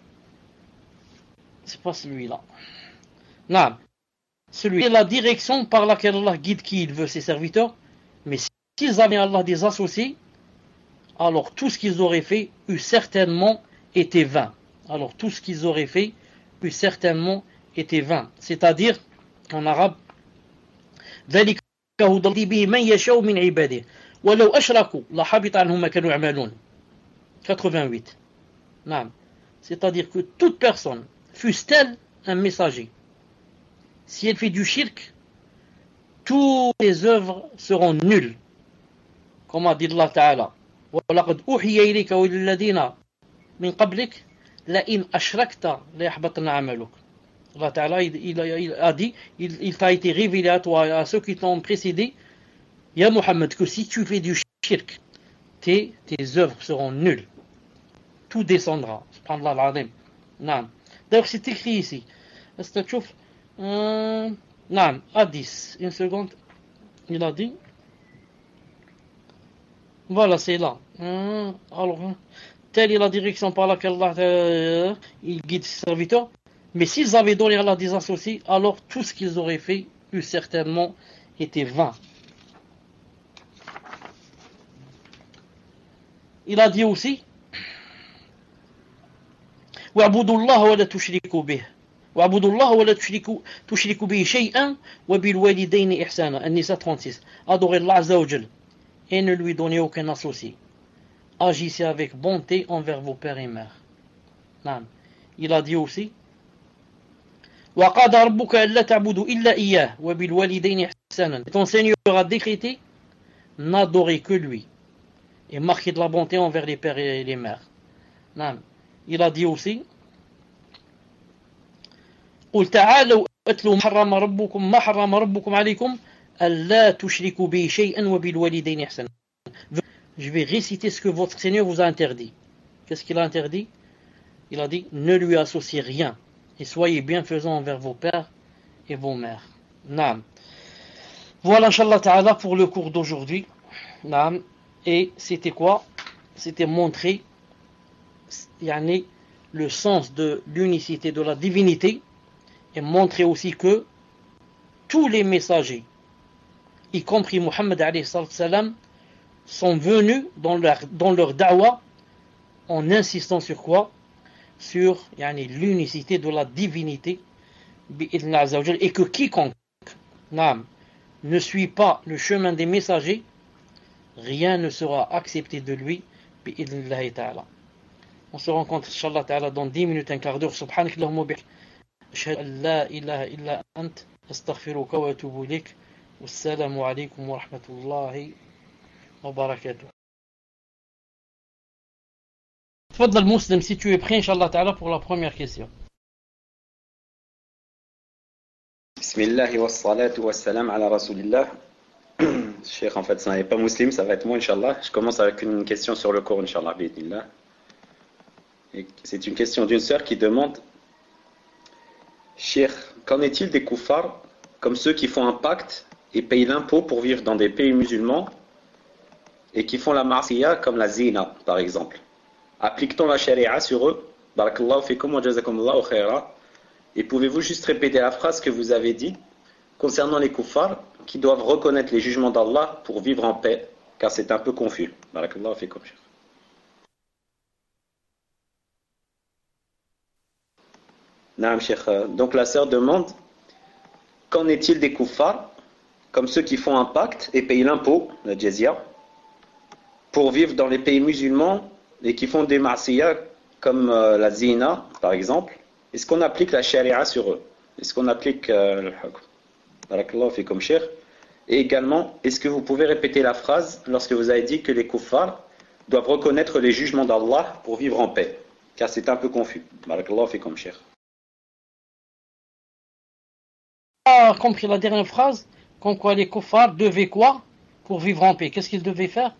c'est pas celui-là. Non, celui est la direction par laquelle Allah guide qui il veut, ses serviteurs. Mais s'ils avaient Allah des associés, alors tout ce qu'ils auraient fait eût certainement été vain. Alors tout ce qu'ils auraient fait eût certainement été vain. C'est-à-dire, en arabe, ذلك هدى به من يشاء من عباده ولو أشركوا لحبط عنهم ما كانوا يعملون. 88. Non. C'est-à-dire que toute personne, fût-elle un messager, si elle fait du shirk, toutes les œuvres seront nulles. Comme a dit Allah Ta'ala, وَلَقَدْ أُوحِيَ إِلَيْكَ وَإِلَّذِينَ مِنْ قَبْلِكَ لَإِنْ أَشْرَكْتَ لَيَحْبَطَنَّ عَمَلُكَ. Allah Ta'ala il a dit, il t'a été révélé à toi et à ceux qui t'ont précédé, Ya Muhammad, que si tu fais du shirk, tes œuvres seront nulles. Tout descendra. Subhanallah al-Azim. Non. D'ailleurs, c'est écrit ici. Est-ce que tu trouves Non, à 10. Une seconde. Il a dit. Voilà, c'est là. Alors, telle est la direction par laquelle Allah il guide ses serviteurs. Mais s'ils avaient donné à Allah des associés, alors tout ce qu'ils auraient fait eût certainement été vain. Il a dit aussi وَاعْبُدُوا اللَّهَ وَلَا تُشْرِكُوا بِهِ وَاعْبُدُوا اللَّهَ وَلَا تُشْرِكُوا بِهِ شَيْئًا وَبِالْوَالِدَيْنِ إِحْسَانًا. An-Nisa 36. Adorez Allah Azza wa Jal et ne lui donnez aucun associé. Agissez avec bonté envers vos pères et mères. Non. Il a dit aussi وَقَضَى رَبُّكَ أَلَّا تَعْبُدُوا إِلَّا إِيَّاهُ وَبِالْوَالِدَيْنِ إِحْسَانًا. Ton Seigneur a décrété n'adorez que lui et marquez de la bonté envers les pères et les mères. Non. Il a dit aussi قل تعالوا أتلوا ما حرم ربكم عليكم ألا تشركوا به شيئا وبالوالدين إحسانا. Je vais réciter ce que votre Seigneur vous a interdit. Qu'est-ce qu'il a interdit? Il a dit ne lui associez rien et soyez bienfaisants envers vos pères et vos mères. Naam. Voilà, Inch'Allah Ta'ala, pour le cours d'aujourd'hui. Naam. Et c'était quoi? C'était montrer le sens de l'unicité de la divinité et montrer aussi que tous les messagers, y compris Muhammad alayhi salam, sont venus dans leur da'wa en insistant sur quoi? Sur l'unicité de la divinité et que quiconque ne suit pas le chemin des messagers, rien ne sera accepté de lui bi'idhnillahi ta'ala. On se rencontre Inch'Allah Ta'ala dans 10 minutes, un quart d'heure. Subhanak Allahumma bihamdik. Ashhadu an la ilaha illa ant. Astaghfiruka wa atubu ilayk. Wassalamu alaykum wa rahmatullahi wa barakatuh. Tfaddal Muslim, si tu es prêt, Inch'Allah Ta'ala, pour la première question. Bismillah wa salatu wa salam ala rasulillah. Cheikh, en fait, ça n'est pas musulman, ça va être moi, Inch'Allah. Je commence avec une question sur le cours, Inch'Allah, bi'idhnillah. C'est une question d'une sœur qui demande Cheikh, qu'en est-il des koufars comme ceux qui font un pacte et payent l'impôt pour vivre dans des pays musulmans et qui font la marsiya comme la zina, par exemple? Applique-t-on la sharia sur eux? Barakallahu fikum wa jazakumullahu khaira. Et pouvez-vous juste répéter la phrase que vous avez dit concernant les koufars qui doivent reconnaître les jugements d'Allah pour vivre en paix, car c'est un peu confus. Barakallahu fikum. Naam, Cheikh. Donc la sœur demande qu'en est-il des koufars comme ceux qui font un pacte et payent l'impôt, la jizya, pour vivre dans les pays musulmans et qui font des ma'siyas comme la zina, par exemple? Est-ce qu'on applique la sharia sur eux? Est-ce qu'on applique le hukm? Barakallahu fikum, Cheikh. Et également, est-ce que vous pouvez répéter la phrase lorsque vous avez dit que les kuffars doivent reconnaître les jugements d'Allah pour vivre en paix? Car c'est un peu confus. Barakallahu fikum, Cheikh. Compris la dernière phrase, comme quoi les kuffars devaient quoi pour vivre en paix? Qu'est-ce qu'ils devaient faire?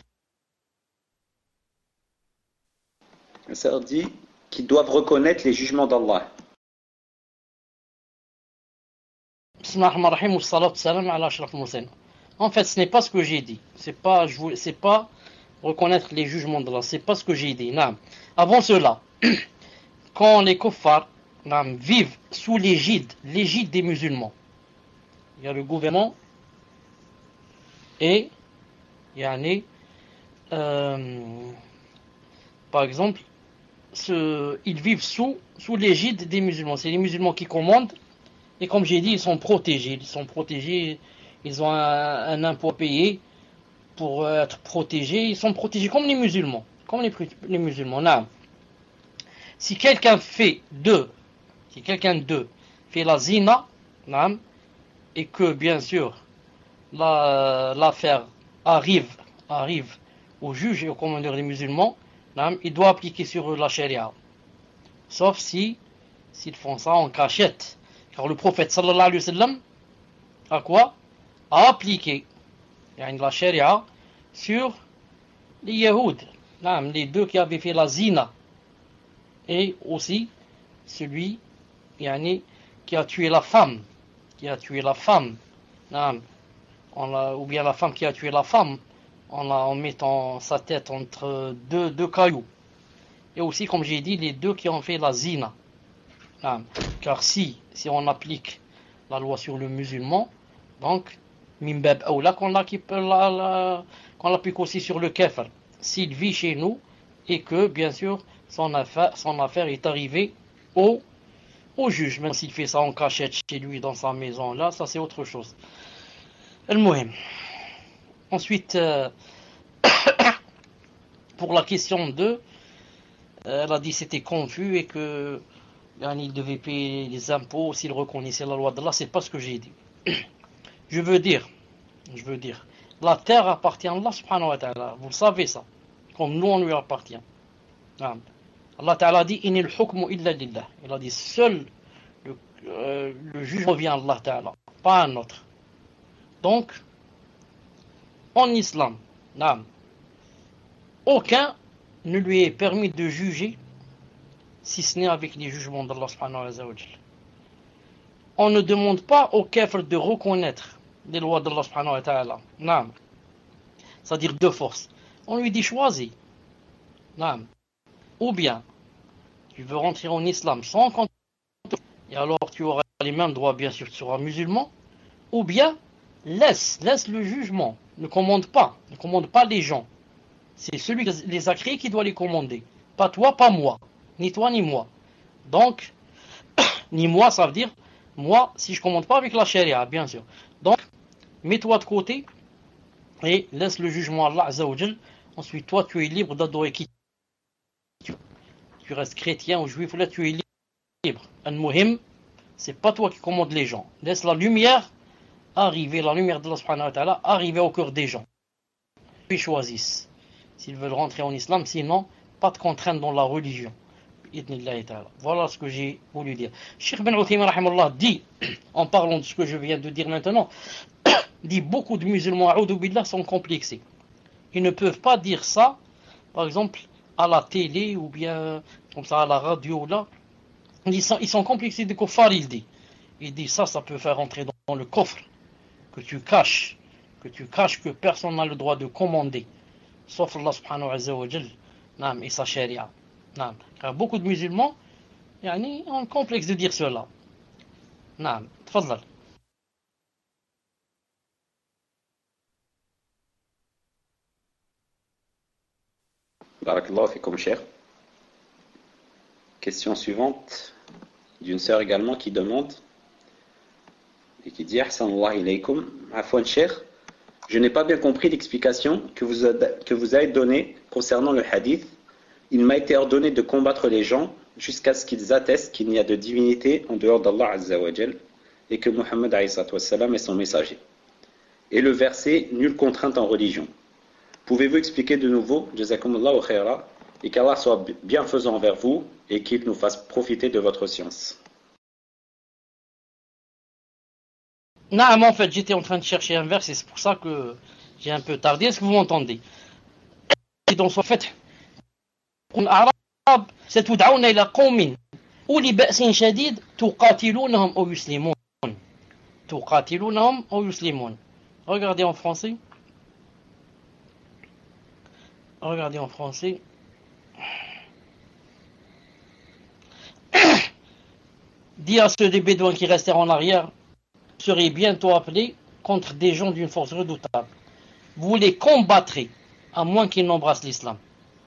Ça dit qu'ils doivent reconnaître les jugements d'Allah. Bismillah ar-Rahman ar-Rahim wa salatu salam ala ashraf al-mursalin. En fait, ce n'est pas ce que j'ai dit. C'est pas reconnaître les jugements d'Allah. C'est pas ce que j'ai dit. Non. Avant cela, quand les kuffars vivent sous l'égide des musulmans, il y a le gouvernement et par exemple, ils vivent sous l'égide des musulmans. C'est les musulmans qui commandent. Et comme j'ai dit, ils sont protégés. Ils ont un impôt à payer pour être protégés. Ils sont protégés comme les musulmans. Comme les musulmans. Non. Si quelqu'un d'eux fait la zina, non, et que bien sûr l'affaire arrive au juge et au commandeur des musulmans, non, il doit appliquer sur eux la charia. Sauf s'ils font ça en cachette. Car le prophète sallallahu alayhi wa sallam a appliqué la charia sur les Yahouds, les deux qui avaient fait la zina, et aussi celui qui a tué la femme, ou bien la femme qui a tué la femme en mettant sa tête entre deux cailloux. Et aussi, comme j'ai dit, les deux qui ont fait la zina. Car si on applique la loi sur le musulman, donc mimbab aoula qu'on l'applique aussi sur le kafir. S'il vit chez nous et que bien sûr son affaire est arrivée au juge, même s'il fait ça en cachette chez lui dans sa maison, là ça c'est autre chose. Al-Muhim. Ensuite, pour la question 2, elle a dit c'était confus et que il devait payer les impôts s'il reconnaissait la loi d'Allah. C'est pas ce que j'ai dit. Je veux dire, la terre appartient à Allah subhanahu wa ta'ala. Vous le savez ça. Comme nous on lui appartient. Allah ta'ala dit inil hukmu illa lillah. Il a dit seul le juge revient à Allah ta'ala, pas à un autre. Donc, en islam, aucun ne lui est permis de juger si ce n'est avec les jugements d'Allah subhanahu wa ta'ala. On ne demande pas au kafir de reconnaître les lois d'Allah subhanahu wa ta'ala. C'est-à-dire de force. On lui dit choisis. Ou bien, tu veux rentrer en islam sans compter, et alors tu auras les mêmes droits, bien sûr, tu seras musulman. Ou bien, laisse le jugement. Ne commande pas les gens. C'est celui qui les a créés qui doit les commander. Pas toi, pas moi. Ni toi, ni moi. Donc, ni moi, ça veut dire, moi, si je ne commande pas avec la charia, bien sûr. Donc, mets-toi de côté et laisse le jugement à Allah Azza wa Jal. Ensuite, toi, tu es libre d'adorer qui tu restes chrétien ou juif, là, tu es libre. Al-Muhim, c'est pas toi qui commandes les gens. Laisse la lumière arriver, la lumière d'Allah subhanahu wa ta'ala, arriver au cœur des gens. Ils choisissent s'ils veulent rentrer en islam, sinon, pas de contrainte dans la religion. Voilà ce que j'ai voulu dire. Cheikh Ben Uthaymin rahimahullah dit, en parlant de ce que je viens de dire maintenant, dit beaucoup de musulmans a'udhu billah sont complexés. Ils ne peuvent pas dire ça, par exemple, à la télé ou bien comme ça à la radio là. Ils sont complexés de kuffar, il dit. Il dit ça peut faire entrer dans le coffre que tu caches que personne n'a le droit de commander, sauf Allah subhanahu wa ta'ala et sa charia. Car beaucoup de musulmans ont un complexe de dire cela. Tfadlal. Barakallahu fikum, cher. Question suivante d'une sœur également qui demande et qui dit Ahsanallahu ilaykum, afwan cher, je n'ai pas bien compris l'explication que vous avez donnée concernant le hadith. Il m'a été ordonné de combattre les gens jusqu'à ce qu'ils attestent qu'il n'y a de divinité en dehors d'Allah Azza wa Jal et que Muhammad alayhi salatu wassalam est son messager. Et le verset nulle contrainte en religion. Pouvez-vous expliquer de nouveau, Jazakumullahu khaira, et qu'Allah soit bienfaisant envers vous et qu'il nous fasse profiter de votre science. En fait, j'étais en train de chercher un verset, c'est pour ça que j'ai un peu tardé. Est-ce que vous m'entendez? Dans son fait, الأعراب ستدعون إلى قوم أولي بأس شديد تقاتلونهم أو يسلمون. تقاتلونهم أو يسلمون. Regardez en français. Regardez en français. Dis à ceux des Bédouins qui restèrent en arrière, vous serez bientôt appelés contre des gens d'une force redoutable. Vous les combattrez, à moins qu'ils n'embrassent l'islam.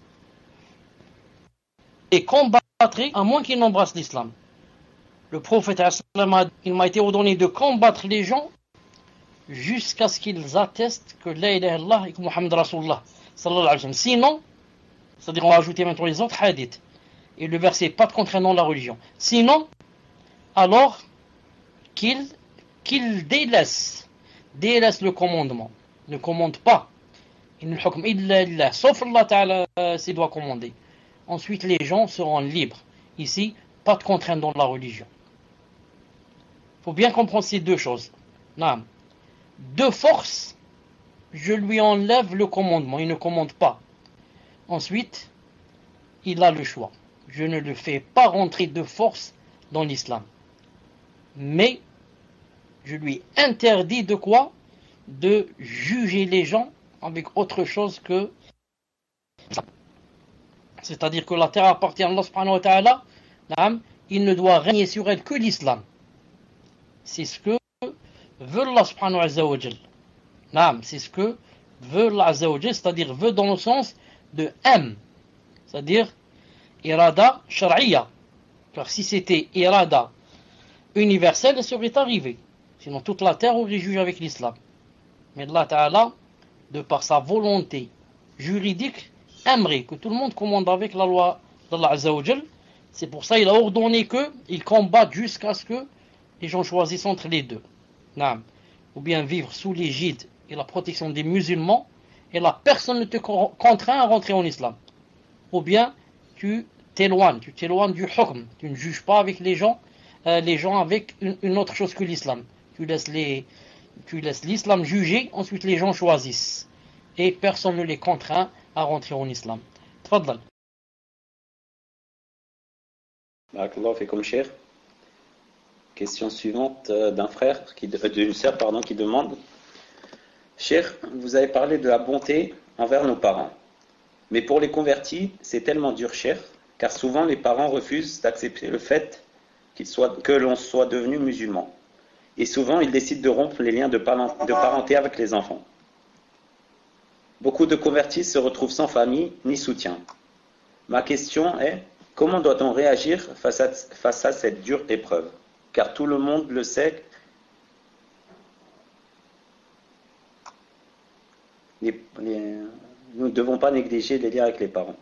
Et combattrez, à moins qu'ils n'embrassent l'islam. Le prophète, il m'a été ordonné de combattre les gens jusqu'à ce qu'ils attestent que la ilaha illallah et que Muhammad Rasulullah sallallahu alayhi wa sallam. Sinon, c'est-à-dire on va ajouter maintenant les autres hadiths, et le verset pas de contraignant la religion. Sinon, alors qu'ils délaissent le commandement, ne commandent pas. Sauf Allah Ta'ala s'il doit commander. Ensuite, les gens seront libres. Ici, pas de contrainte dans la religion. Il faut bien comprendre ces deux choses. Non. De force, je lui enlève le commandement, il ne commande pas. Ensuite, il a le choix. Je ne le fais pas rentrer de force dans l'islam. Mais, je lui interdis de quoi? De juger les gens avec autre chose que... C'est-à-dire que la terre appartient à Allah subhanahu wa ta'ala, il ne doit régner sur elle que l'islam. C'est ce que veut Allah subhanahu wa ta'ala. C'est ce que veut Allah azza wa jal, c'est-à-dire veut dans le sens de aime. C'est-à-dire irada shar'iyya. Car si c'était irada universelle, elle serait arrivée. Sinon toute la terre aurait jugé avec l'islam. Mais Allah ta'ala, de par sa volonté juridique, aimerait que tout le monde commande avec la loi d'Allah azza wa jal. C'est pour ça qu'il a ordonné qu'ils combattent jusqu'à ce que les gens choisissent entre les deux. Ou bien vivre sous l'égide et la protection des musulmans, et la personne ne te contraint à rentrer en islam. Ou bien tu t'éloignes du hukm, tu ne juges pas avec les gens avec une autre chose que l'islam. Tu laisses l'islam juger, ensuite les gens choisissent. Et personne ne les contraint à rentrer en islam. Tfaddal. Barakallahu fikum, cher. Question suivante d'une sœur qui demande: Cher, vous avez parlé de la bonté envers nos parents. Mais pour les convertis, c'est tellement dur, cher, car souvent les parents refusent d'accepter le fait que l'on soit devenu musulman. Et souvent, ils décident de rompre les liens de parenté avec les enfants. Beaucoup de convertis se retrouvent sans famille ni soutien. Ma question est: comment doit-on réagir face à cette dure épreuve? Car tout le monde le sait, nous ne devons pas négliger les liens avec les parents.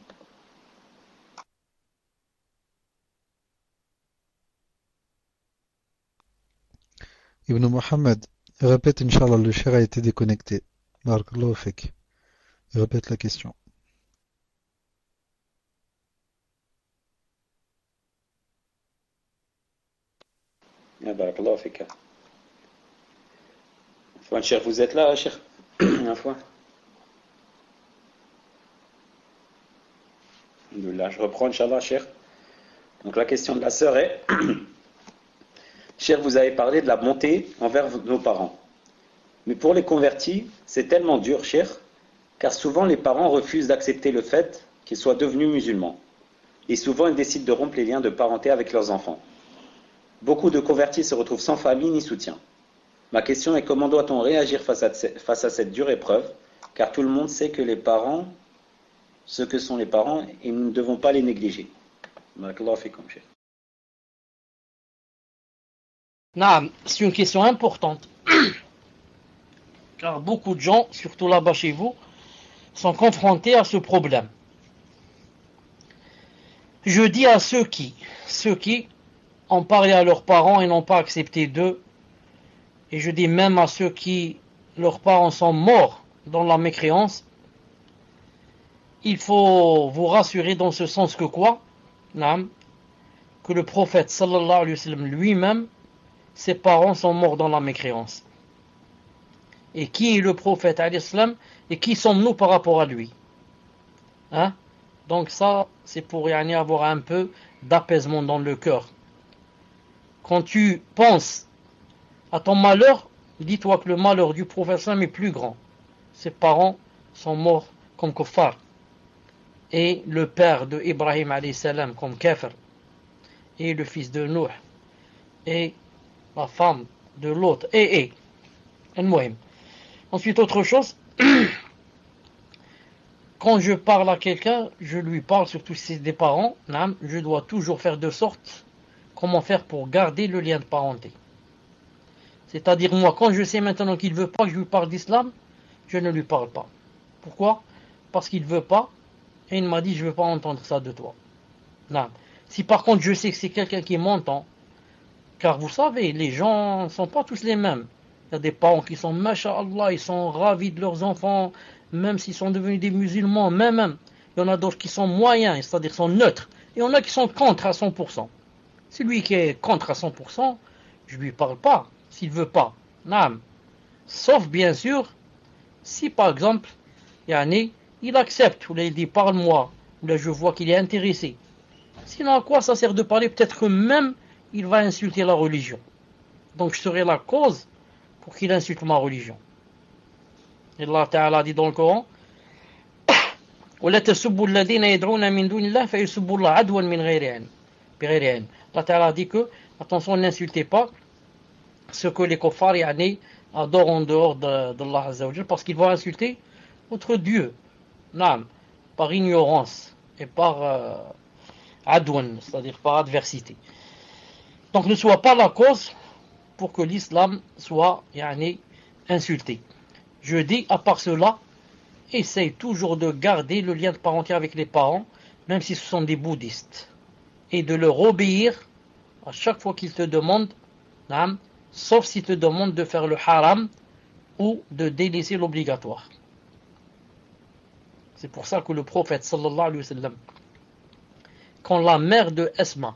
Ibn Mohammed, répète, Inch'Allah, le cher a été déconnecté. Barakallahu fik. Répète la question. Barakallahu fik. Cher, vous êtes là, cher? Là, je reprends, Inch'Allah, cher. Donc la question de la sœur est: Cher, vous avez parlé de la bonté envers nos parents. Mais pour les convertis, c'est tellement dur, cher, car souvent les parents refusent d'accepter le fait qu'ils soient devenus musulmans. Et souvent ils décident de rompre les liens de parenté avec leurs enfants. Beaucoup de convertis se retrouvent sans famille ni soutien. Ma question est: comment doit-on réagir face à cette dure épreuve? Car tout le monde sait que les parents, ce que sont les parents, et nous ne devons pas les négliger. Barakallahu fikum, cher. C'est une question importante. Car beaucoup de gens, surtout là-bas chez vous, sont confrontés à ce problème. Je dis à ceux qui ont parlé à leurs parents et n'ont pas accepté d'eux, et je dis même à ceux qui, leurs parents sont morts dans la mécréance, il faut vous rassurer dans ce sens que quoi? Que le prophète sallallahu alayhi wa sallam lui-même, ses parents sont morts dans la mécréance. Et qui est le prophète alayhi salam, et qui sommes-nous par rapport à lui? Donc ça, c'est pour avoir un peu d'apaisement dans le cœur. Quand tu penses À ton malheur, dis-toi que le malheur du prophète est plus grand. Ses parents sont morts comme kuffar. Et le père de Ibrahim alayhi salam comme kafir. Et le fils de Nuh. Et la femme de l'autre. Et. Ensuite, autre chose. Quand je parle à quelqu'un, je lui parle, surtout si c'est des parents, je dois toujours faire de sorte comment faire pour garder le lien de parenté. C'est-à-dire, moi, quand je sais maintenant qu'il ne veut pas que je lui parle d'islam, je ne lui parle pas. Pourquoi? Parce qu'il ne veut pas, et il m'a dit, je ne veux pas entendre ça de toi. Non. Si par contre je sais que c'est quelqu'un qui m'entend, car vous savez, les gens ne sont pas tous les mêmes. Il y a des parents qui sont, masha'Allah, ils sont ravis de leurs enfants, même s'ils sont devenus des musulmans, même. Il y en a d'autres qui sont moyens, c'est-à-dire sont neutres. Et il y en a qui sont contre à 100%. Celui qui est contre à 100%, je ne lui parle pas, s'il ne veut pas. Naam. Sauf bien sûr, si par exemple, il accepte, ou il dit parle-moi, ou là je vois qu'il est intéressé. Sinon à quoi ça sert de parler? Peut-être que même il va insulter la religion. Donc je serai la cause pour qu'il insulte ma religion. Et Allah Ta'ala dit dans le Coran, وَلَا تَسُبُّوا الَّذِينَ يَدْعُونَ مِن دُونِ اللَّهِ فَيُسُبُّوا اللَّهَ عَدْوًا مِنْ غَيْرِ عِلْمٍ. Allah Ta'ala dit que, attention, n'insultez pas ce que les kuffars adorent en dehors d'Allah Azza wa Jal, parce qu'ils vont insulter votre Dieu, par ignorance et par adwan, c'est-à-dire par adversité. Donc ne sois pas la cause pour que l'islam soit insulté. Je dis, à part cela, essaye toujours de garder le lien de parenté avec les parents, même si ce sont des bouddhistes, et de leur obéir à chaque fois qu'ils te demandent, sauf s'ils te demandent de faire le haram ou de délaisser l'obligatoire. C'est pour ça que le prophète sallallahu alayhi wa sallam, quand la mère de Asma,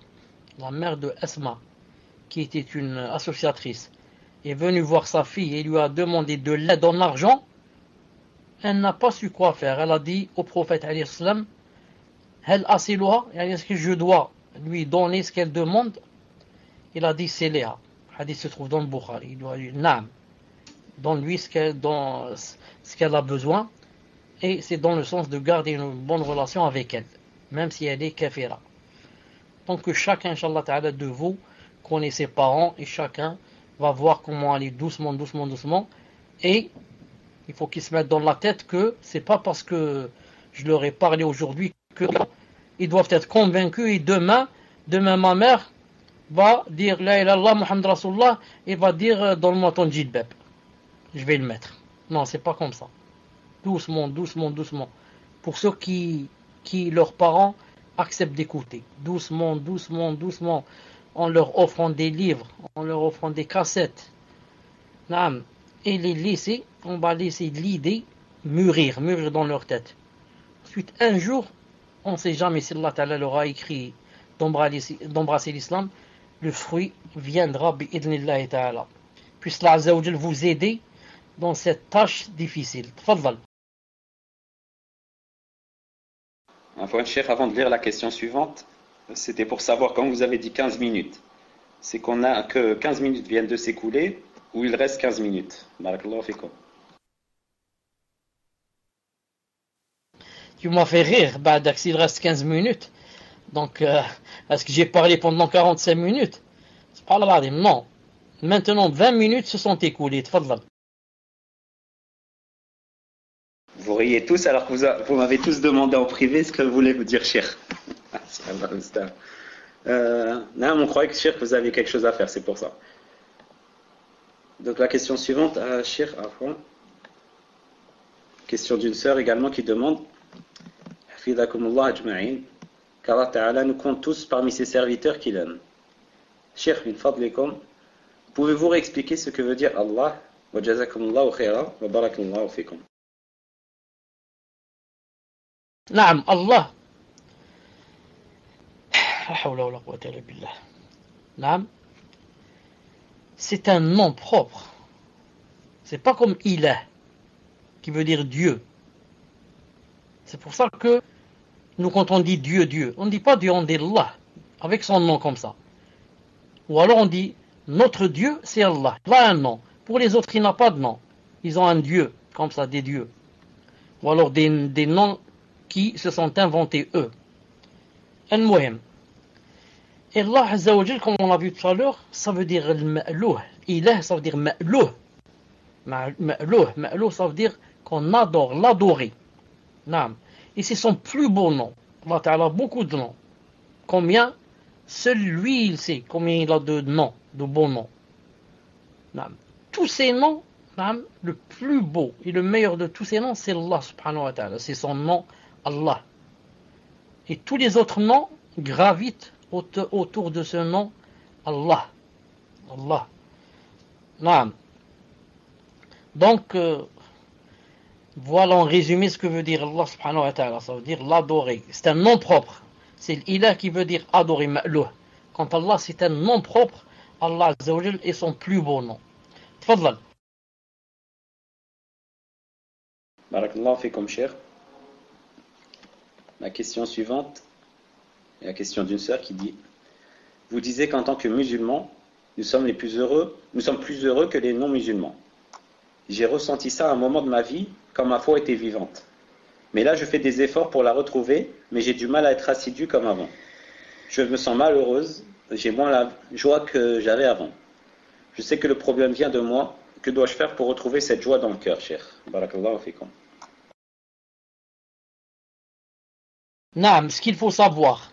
qui était une associatrice, est venue voir sa fille et lui a demandé de l'aide en argent, elle n'a pas su quoi faire. Elle a dit au prophète alayhi salam, Hel asiluha, est-ce que je dois lui donner ce qu'elle demande? Il a dit c'est Léa. Le hadith se trouve dans le Bukhari. Il doit dire Naam. Donne-lui ce qu'elle a besoin. Et c'est dans le sens de garder une bonne relation avec elle, même si elle est kafira. Donc que chacun, Inch'Allah Ta'ala, de vous connaît ses parents et chacun va voir comment aller doucement. Et il faut qu'ils se mettent dans la tête que c'est pas parce que je leur ai parlé aujourd'hui qu'ils doivent être convaincus et demain ma mère va dire La ilaha illallah Muhammad Rasulullah et va dire donne-moi ton djilbab. Je vais le mettre. Non, c'est pas comme ça. Doucement. Pour ceux qui leurs parents acceptent d'écouter. Doucement. En leur offrant des livres, en leur offrant des cassettes. Et les laisser, on va laisser l'idée mûrir dans leur tête. Ensuite, un jour, on ne sait jamais si Allah Ta'ala leur a écrit d'embrasser l'islam, le fruit viendra bi'idnillahi ta'ala. Puisse Allah Azza wa Jal vous aider dans cette tâche difficile. Tfaddal. Avant de lire la question suivante, c'était pour savoir quand vous avez dit 15 minutes, c'est qu'on a que 15 minutes viennent de s'écouler ou il reste 15 minutes. Barakallahu fikum. Tu m'as fait rire, Badak, s'il reste 15 minutes. Donc, est-ce que j'ai parlé pendant 45 minutes? C'est pas la non. Maintenant, 20 minutes se sont écoulées. Tfaddal. Vous riez tous alors que vous m'avez tous demandé en privé ce que voulez vous dire, Cheikh. On croyait que Cheikh, vous aviez quelque chose à faire, c'est pour ça. Donc la question suivante, Cheikh, question d'une sœur également qui demande Hafidakumullah ajma'in, qu'Allah Ta'ala nous compte tous parmi ses serviteurs qu'il aime. Cheikh, min fadlikum, pouvez-vous réexpliquer ce que veut dire Allah wa jazakumullahu khaira wa barakallahu fikum? Naam, Allah. La hawla wa la quwwata illa billah. Naam. C'est un nom propre. C'est pas comme Ilah, qui veut dire Dieu. C'est pour ça que nous, quand on dit Dieu, on ne dit pas Dieu, on dit Allah, avec son nom comme ça. Ou alors on dit Notre Dieu, c'est Allah. Il a un nom. Pour les autres, il n'a pas de nom. Ils ont un Dieu, comme ça, des dieux. Ou alors des noms qui se sont inventés eux. Al-Muhim. Et Allah Azza wa Jal, comme on l'a vu tout à l'heure, ça veut dire al-ma'louh. Ilah, ça veut dire ma'louh. Ma'louh, ça veut dire qu'on adore, l'adorer. Naam. Et c'est son plus beau nom. Allah Ta'ala a beaucoup de noms. Combien? Seul lui, il sait combien il a de noms, de beaux noms. Naam. Tous ces noms, naam, le plus beau et le meilleur de tous ces noms, c'est Allah subhanahu wa ta'ala. C'est son nom, Allah. Et tous les autres noms gravitent autour de ce nom, Allah. Allah. Naam. Donc, voilà en résumé ce que veut dire Allah subhanahu wa ta'ala. Ça veut dire l'adorer. C'est un nom propre. C'est l'ilah qui veut dire adorer, ma'louh. Quant à Allah, c'est un nom propre. Allah Azza wa Jal est son plus beau nom. Tfadlal. Barakallahu fikum, cher. La question suivante est la question d'une sœur qui dit: vous disiez qu'en tant que musulmans, nous sommes plus heureux que les non-musulmans. J'ai ressenti ça à un moment de ma vie quand ma foi était vivante. Mais là, je fais des efforts pour la retrouver, mais j'ai du mal à être assidu comme avant. Je me sens malheureuse, j'ai moins la joie que j'avais avant. Je sais que le problème vient de moi. Que dois-je faire pour retrouver cette joie dans le cœur, cher? Barakallahu fikum. Naam, ce qu'il faut savoir,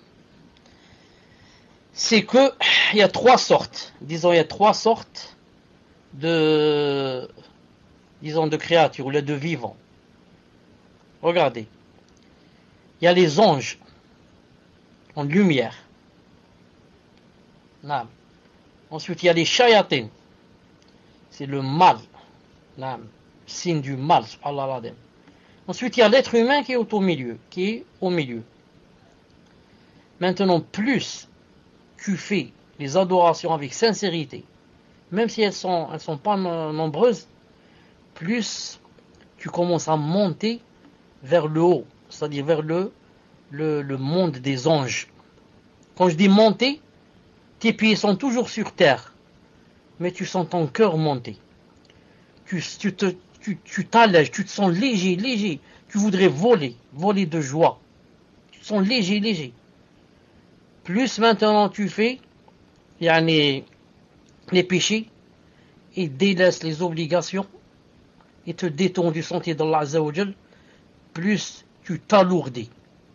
c'est que il y a trois sortes. Disons, il y a trois sortes de créatures, ou de vivants. Regardez. Il y a les anges en lumière. Naam. Ensuite, il y a les shayatins. C'est le mal. Naam. Signe du mal. Subhanallah. Ensuite, il y a l'être humain qui est au milieu. Maintenant, plus tu fais les adorations avec sincérité, même si elles sont pas nombreuses, plus tu commences à monter vers le haut, c'est-à-dire vers le monde des anges. Quand je dis monter, tes pieds sont toujours sur terre, mais tu sens ton cœur monter. Tu t'allèges, tu te sens léger. Tu voudrais voler de joie. Tu te sens léger. Plus maintenant tu fais les péchés et délaisses les obligations et te détournes du sentier d'Allah Azza wa Jal, plus tu t'alourdis.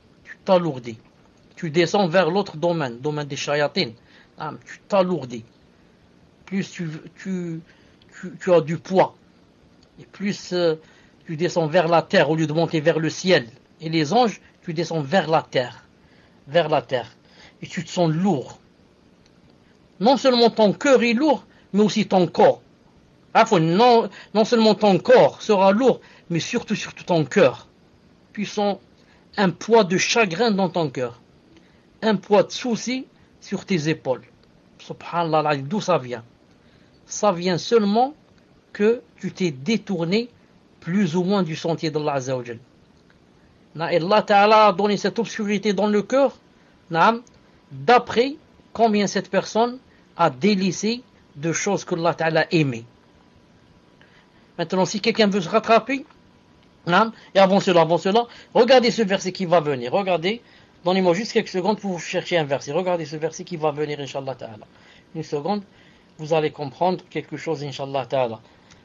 Tu descends vers l'autre domaine des shayatines. Tu t'alourdis. Plus tu as du poids. Et plus tu descends vers la terre au lieu de monter vers le ciel. Et les anges, tu descends vers la terre. Et tu te sens lourd. Non seulement ton cœur est lourd, mais aussi ton corps. Non seulement ton corps sera lourd, mais surtout ton cœur. Tu sens un poids de chagrin dans ton cœur. Un poids de soucis sur tes épaules. Subhanallah, d'où ça vient? Ça vient seulement que tu t'es détourné plus ou moins du sentier d'Allah Azza wa Jal. Et Allah Ta'ala a donné cette obscurité dans le cœur, d'après combien cette personne a délaissé de choses que Allah Ta'ala aimait. Maintenant, si quelqu'un veut se rattraper, et avant cela, regardez ce verset qui va venir. Regardez, donnez-moi juste quelques secondes pour chercher un verset. Regardez ce verset qui va venir, Inch'Allah Ta'ala. Une seconde, vous allez comprendre quelque chose, Inch'Allah Ta'ala.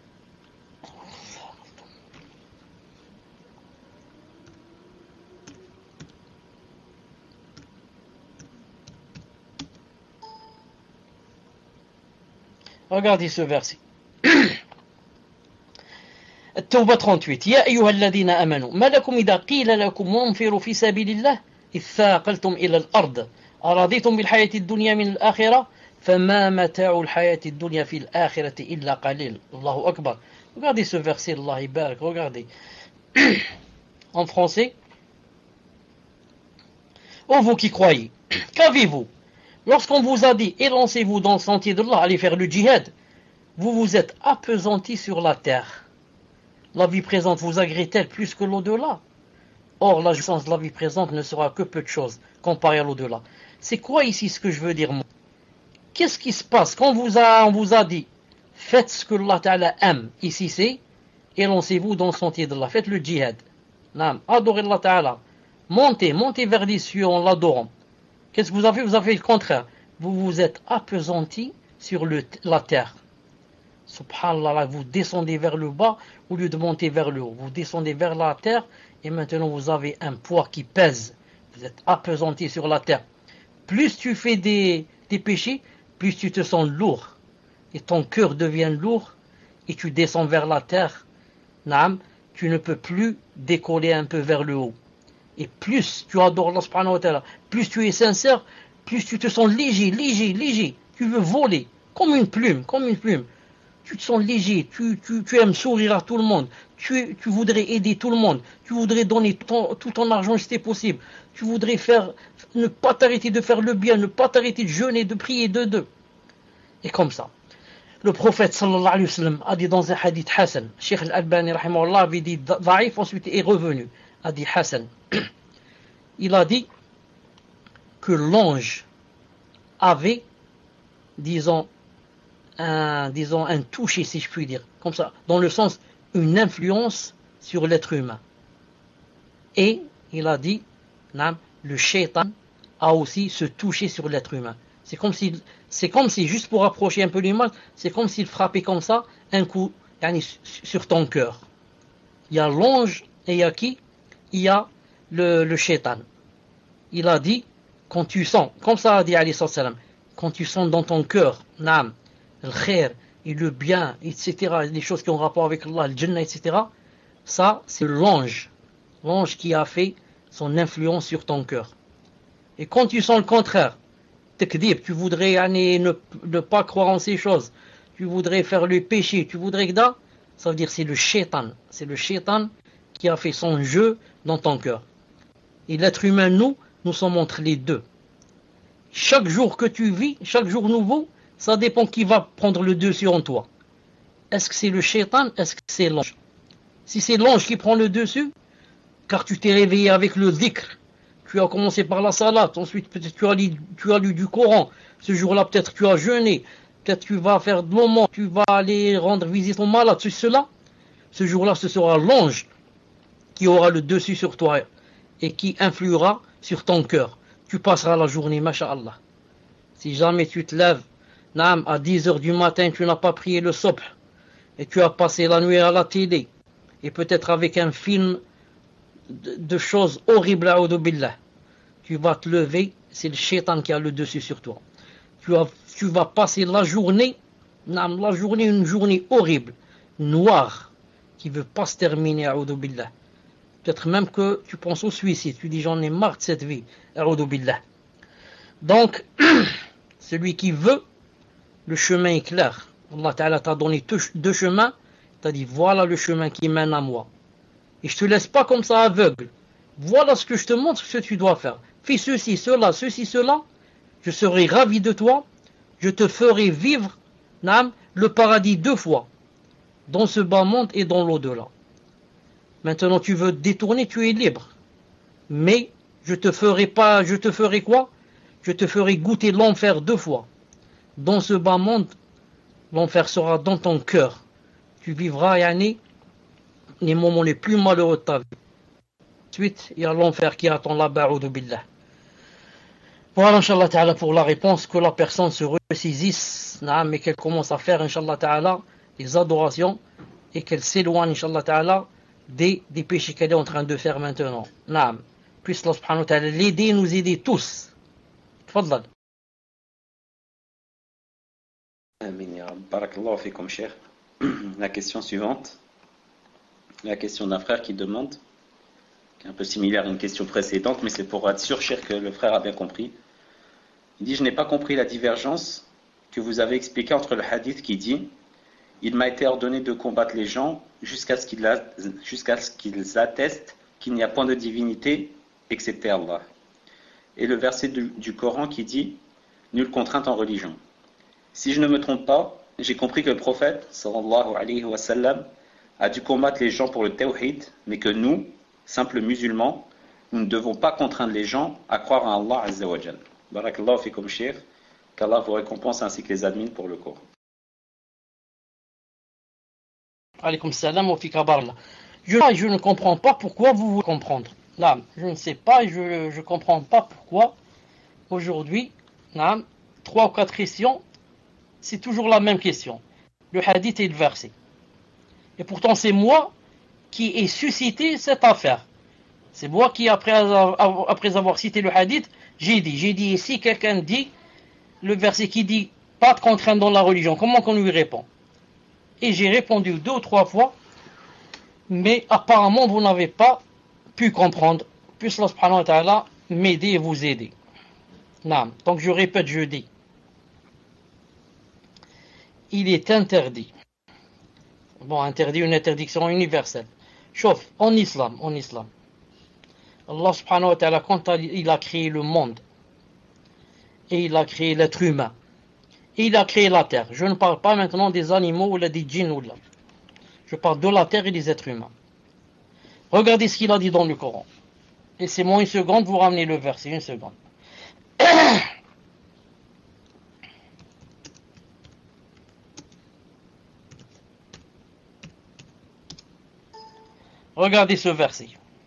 Regardez ce verset. التوبة 38 يا أيها الذين آمنوا ما لكم إذا قيل لكم انفروا في سبيل الله إذ ثاقلتم إلى الأرض أرضيتم بالحياة الدنيا من الآخرة فما متاع الحياة الدنيا في الآخرة إلا قليل الله أكبر. Regardez ce verset, Allah Ibarak, regardez. En français. Ô vous qui croyez, qu'avez-vous? Lorsqu'on vous a dit, élancez-vous dans le sentier d'Allah, allez faire le djihad, vous vous êtes appesantis sur la terre. La vie présente vous agrée-t-elle plus que l'au-delà? Or, la jouissance de la vie présente ne sera que peu de choses comparée à l'au-delà. C'est quoi ici ce que je veux dire, moi? qu'est-ce qui se passe quand on vous a dit faites ce que Allah Ta'ala aime, ici c'est élancez-vous dans le sentier d'Allah, faites le djihad, adorez Allah Ta'ala, montez vers les cieux en l'adorant. Qu'est-ce que vous avez fait? Vous avez fait le contraire, vous vous êtes appesanti sur la terre. Subhanallah, vous descendez vers le bas au lieu de monter vers le haut, vous descendez vers la terre et maintenant vous avez un poids qui pèse, vous êtes appesanti sur la terre. Plus tu fais des péchés, plus tu te sens lourd et ton cœur devient lourd et tu descends vers la terre. Tu ne peux plus décoller un peu vers le haut. Et plus tu adores Allah subhanahu wa ta'ala, plus tu es sincère, plus tu te sens léger. Tu veux voler comme une plume. Tu te sens léger, tu aimes sourire à tout le monde, tu voudrais aider tout le monde, tu voudrais donner tout ton argent si c'était possible, tu voudrais ne pas t'arrêter de faire le bien, ne pas t'arrêter de jeûner, de prier de deux. Et comme ça. Le prophète sallallahu alayhi wa sallam a dit dans un hadith Hassan, Cheikh Al-Albani rahimahullah avait dit Da'if, ensuite est revenu, a dit Hassan. Il a dit que l'ange avait, disons un toucher, si je puis dire, comme ça, dans le sens, une influence sur l'être humain. Et il a dit, le shaitan a aussi ce toucher sur l'être humain. C'est comme si, juste pour approcher un peu l'image, c'est comme s'il frappait comme ça, un coup, sur ton cœur. Il y a l'ange, et il y a qui? Il y a le shaitan. Il a dit, quand tu sens, comme ça a dit alayhi salam, quand tu sens dans ton cœur, le khair et le bien, etc., les choses qui ont rapport avec Allah, le Jannah, etc., ça, c'est l'ange qui a fait son influence sur ton cœur. Et quand tu sens le contraire, takdib, tu voudrais ne pas croire en ces choses, tu voudrais faire le péché, tu voudrais que ça veut dire c'est le shaitan qui a fait son jeu dans ton cœur. Et l'être humain, nous sommes entre les deux. Chaque jour que tu vis, chaque jour nouveau, ça dépend qui va prendre le dessus en toi. Est-ce que c'est le shaitan? Est-ce que c'est l'ange? Si c'est l'ange qui prend le dessus, car tu t'es réveillé avec le dhikr, tu as commencé par la salat, ensuite peut-être tu as lu du Coran, ce jour-là peut-être tu as jeûné, peut-être tu vas faire de moment, tu vas aller rendre visite aux malades, cela, ce jour-là ce sera l'ange qui aura le dessus sur toi et qui influera sur ton cœur. Tu passeras la journée, masha'Allah. Si jamais tu te lèves, à 10h du matin, tu n'as pas prié le subh, et tu as passé la nuit à la télé, et peut-être avec un film de choses horribles, a'udhu billah, tu vas te lever, c'est le shaitan qui a le dessus sur toi. Tu vas passer la journée, une journée horrible, noire, qui ne veut pas se terminer, a'udhu billah. Peut-être même que tu penses au suicide, tu dis j'en ai marre de cette vie, a'udhu billah. Donc, celui qui veut, le chemin est clair. Allah Ta'ala t'a donné deux chemins, t'a dit voilà le chemin qui mène à moi. Et je te laisse pas comme ça aveugle. Voilà ce que je te montre, ce que tu dois faire. Fais ceci, cela, je serai ravi de toi, je te ferai vivre le paradis 2 fois, dans ce bas monde et dans l'au-delà. Maintenant tu veux te détourner, tu es libre. Mais je te ferai quoi? Je te ferai goûter l'enfer 2 fois. Dans ce bas monde, l'enfer sera dans ton cœur. Tu vivras, les moments les plus malheureux de ta vie. Ensuite, il y a l'enfer qui attend là-bas, a'udhu billah. Voilà, Inch'Allah Ta'ala, pour la réponse, que la personne se ressaisisse, mais qu'elle commence à faire, Inch'Allah Ta'ala, les adorations, et qu'elle s'éloigne, Inch'Allah Ta'ala, des péchés qu'elle est en train de faire maintenant. Puisse Allah subhanahu wa ta'ala l'aider, nous aider tous. Tfadlal. Amin ya Rabb. Barakallahu fikum, cher. La question suivante. La question d'un frère qui demande, qui est un peu similaire à une question précédente, mais c'est pour être sûr, cher, que le frère a bien compris. Il dit, je n'ai pas compris la divergence que vous avez expliquée entre le hadith qui dit, il m'a été ordonné de combattre les gens jusqu'à ce qu'ils attestent qu'il n'y a point de divinité, excepté Allah. Et le verset du Coran qui dit, nulle contrainte en religion. Si je ne me trompe pas, j'ai compris que le prophète, sallallahu alayhi wa sallam, a dû combattre les gens pour le tawhid, mais que nous, simples musulmans, nous ne devons pas contraindre les gens à croire en Allah Azza wa Jal. Barakallahu fikum, cheikh. Qu'Allah vous récompense ainsi que les admins pour le cours. Alaykoum salam wa fika barla. Je ne comprends pas pourquoi vous voulez comprendre. Là, je ne sais pas, je ne comprends pas pourquoi aujourd'hui, là, 3 ou 4 questions, c'est toujours la même question. Le hadith et le verset. Et pourtant, c'est moi qui ai suscité cette affaire. C'est moi qui, après avoir cité le hadith, j'ai dit, si quelqu'un dit le verset qui dit pas de contrainte dans la religion, comment qu'on lui répond? Et j'ai répondu 2 ou 3 fois, mais apparemment vous n'avez pas pu comprendre. Puisse Allah subhanahu wa ta'ala m'aider et vous aider. Non. Donc je répète, je dis, il est interdit. Bon, interdit, une interdiction universelle. Sauf en islam. Allah subhanahu wa ta'ala, quand il a créé le monde, et il a créé l'être humain, et il a créé la terre. Je ne parle pas maintenant des animaux ou des djinns ou là. Je parle de la terre et des êtres humains. Regardez ce qu'il a dit dans le Coran. Laissez-moi une seconde, vous ramenez le verset, une seconde. Regardez ce verset.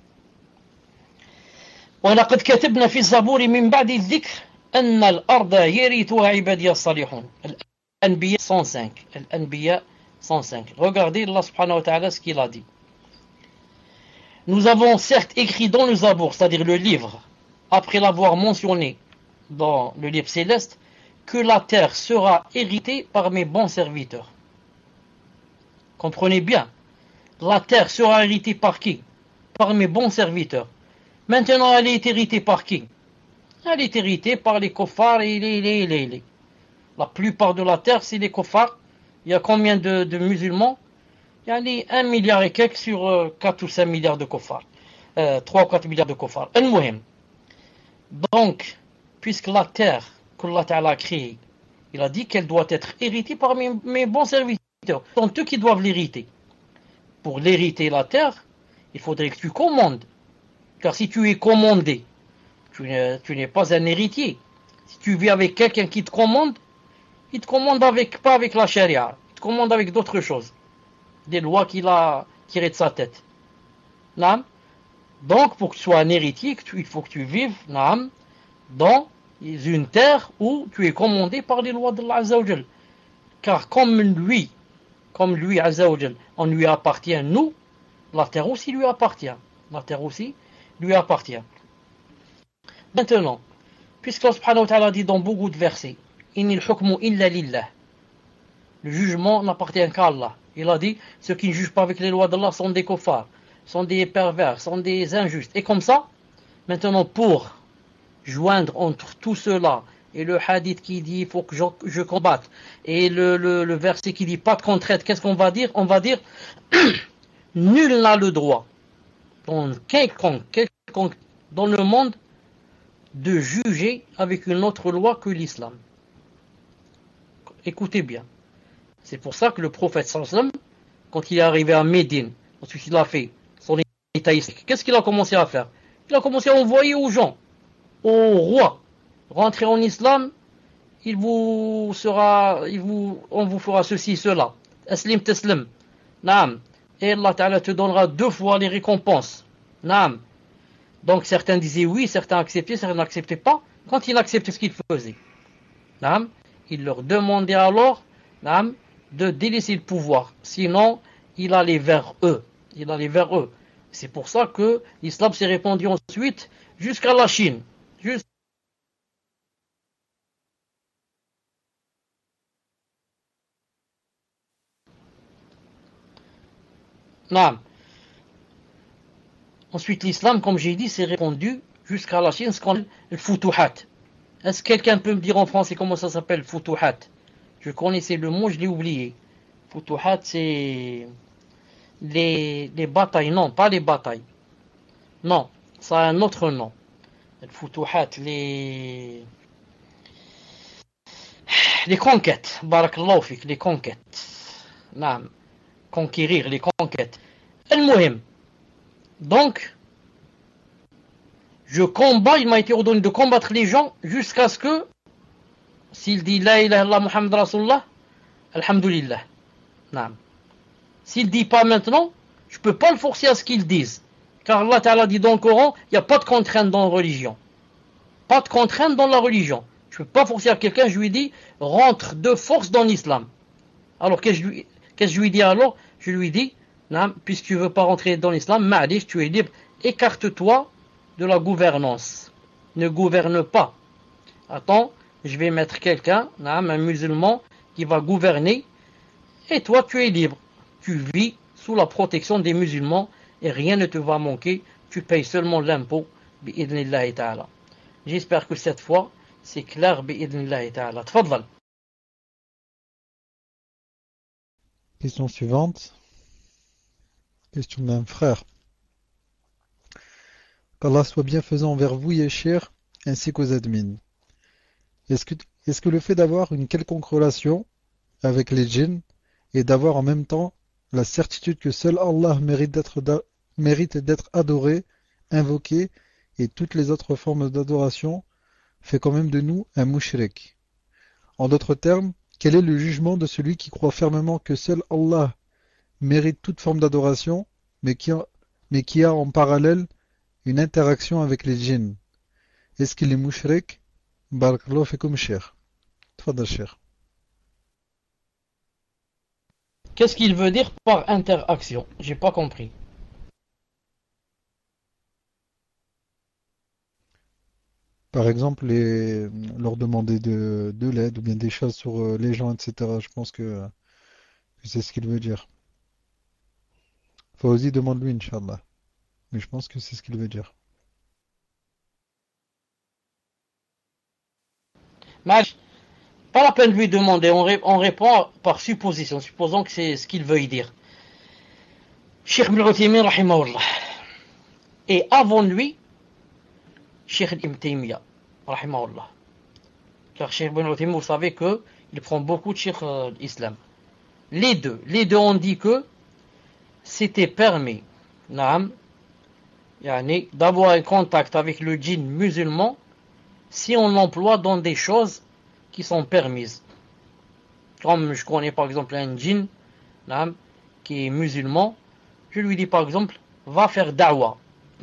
وَلَقَدْ كَتَبْنَا فِي الزَّبُورِ مِنْ بَعْدِ الذِّكْرِ أَنَّ الْأَرْضَ يَرِثُهَا عِبَادِيَ الصَّالِحُونَ. Al-Anbiya 105. Al-Anbiya 105. Regardez Allah subhanahu wa ta'ala ce qu'il a dit. Nous avons certes écrit dans le Zabour, c'est-à-dire le livre, après l'avoir mentionné dans le livre céleste, que la terre sera héritée par mes bons serviteurs. Comprenez bien, la terre sera héritée par qui? Par mes bons serviteurs. Maintenant, elle est héritée par qui? Elle est héritée par les kofars et les. La plupart de la terre, c'est les kofars. Il y a combien de musulmans? Il y a 1 milliard et quelques sur 4 ou 5 milliards de kofars. 3 ou 4 milliards de kofars. Donc, puisque la terre qu'Allah Ta'ala a créée, il a dit qu'elle doit être héritée par mes bons serviteurs. Ce sont eux qui doivent l'hériter. Pour l'hériter la terre, il faudrait que tu commandes. Car si tu es commandé, tu n'es pas un héritier. Si tu vis avec quelqu'un qui te commande, il te commande pas avec la charia, il te commande avec d'autres choses. Des lois qu'il a tirées de sa tête. Naam. Donc, pour que tu sois un héritier, il faut que tu vives naam, dans une terre où tu es commandé par les lois d'Allah Azza wa Jal. Car comme lui Azza wa Jal, on lui appartient, nous, la terre aussi lui appartient. La terre aussi lui appartient. Maintenant, puisqu'Allah subhanahu wa ta'ala dit dans beaucoup de versets, Innil hukmu illa lillah. Le jugement n'appartient qu'à Allah. Il a dit, ceux qui ne jugent pas avec les lois d'Allah sont des kuffars, sont des pervers, sont des injustes. Et comme ça, maintenant pour joindre entre tout cela et le hadith qui dit il faut que je combatte et le verset qui dit pas de contrainte, qu'est-ce qu'on va dire? On va dire nul n'a le droit dans quelconque dans le monde de juger avec une autre loi que l'islam. Écoutez bien. C'est pour ça que le prophète sallam, quand il est arrivé à Médine, ensuite il a fait son état islamique, qu'est-ce qu'il a commencé à faire? Il a commencé à envoyer aux gens, aux rois, rentrez en islam, on vous fera ceci, cela. Aslim taslim. Naam. Et Allah Ta'ala te donnera 2 fois les récompenses. Naam. Donc certains disaient oui, certains acceptaient, certains n'acceptaient pas. Quand il acceptait ce qu'il faisait, naam, il leur demandait alors, naam, de délaisser le pouvoir. Sinon, il allait vers eux. C'est pour ça que l'islam s'est répandu ensuite jusqu'à la Chine. Non. Ensuite, l'islam, comme j'ai dit, s'est répandu jusqu'à la Chine, ce qu'on appelle le futuhat. Est-ce que quelqu'un peut me dire en français comment ça s'appelle, futuhat? Je connaissais le mot, je l'ai oublié. Futuhat, c'est les batailles. Non, pas les batailles. Non, ça a un autre nom. Le futuhat, les conquêtes. Barakallahu fik, les conquêtes. Non, conquérir, les conquêtes. Al-Muhim. Donc, je combats, il m'a été ordonné de combattre les gens jusqu'à ce que S'il dit La ilaha illallah Muhammad Rasulullah, Alhamdulillah. Naam. S'il dit pas maintenant, je peux pas le forcer à ce qu'il dise. Car Allah Ta'ala dit dans le Coran, il n'y a pas de contrainte dans la religion. Pas de contrainte dans la religion. Je ne peux pas forcer à quelqu'un, je lui dis, rentre de force dans l'islam. Alors qu'est-ce que je lui dis alors? Je lui dis, puisque tu ne veux pas rentrer dans l'islam, ma'alish, tu es libre, écarte-toi de la gouvernance. Ne gouverne pas. Attends, je vais mettre quelqu'un, un musulman, qui va gouverner, et toi tu es libre. Tu vis sous la protection des musulmans, et rien ne te va manquer, tu payes seulement l'impôt, bi'idnillahi ta'ala. J'espère que cette fois, c'est clair, bi'idnillahi ta'ala. Tfadal. Question suivante. Question d'un frère. Qu'Allah soit bienfaisant envers vous, Yeshir, ainsi qu'aux admins. Est-ce que le fait d'avoir une quelconque relation avec les djinns et d'avoir en même temps la certitude que seul Allah mérite d'être adoré, invoqué et toutes les autres formes d'adoration fait quand même de nous un mushrik? En d'autres termes, quel est le jugement de celui qui croit fermement que seul Allah mérite toute forme d'adoration, mais qui a en parallèle une interaction avec les djinns? Est-ce qu'il est mushrik? Barakallahu fikum cher. Tfadal cher. Qu'est-ce qu'il veut dire par interaction? J'ai pas compris. Par exemple, leur demander de l'aide ou bien des choses sur les gens, etc. Je pense que c'est ce qu'il veut dire. Fawzi, demande-lui, Inch'Allah. Mais je pense que c'est ce qu'il veut dire. Mal, pas la peine de lui demander, on répond par supposition, supposons que c'est ce qu'il veut y dire. Cheikh Ibn Uthaymin, rahimahullah. Et avant lui, Cheikh Ibn Taymiyyah, rahimahullah. Car Cheikh Ibn Uthaymin, vous savez qu'il prend beaucoup de Cheikh l'islam. Les deux ont dit que c'était permis, d'avoir un contact avec le djinn musulman si on l'emploie dans des choses qui sont permises. Comme je connais par exemple un djinn qui est musulman, je lui dis par exemple, va faire da'wa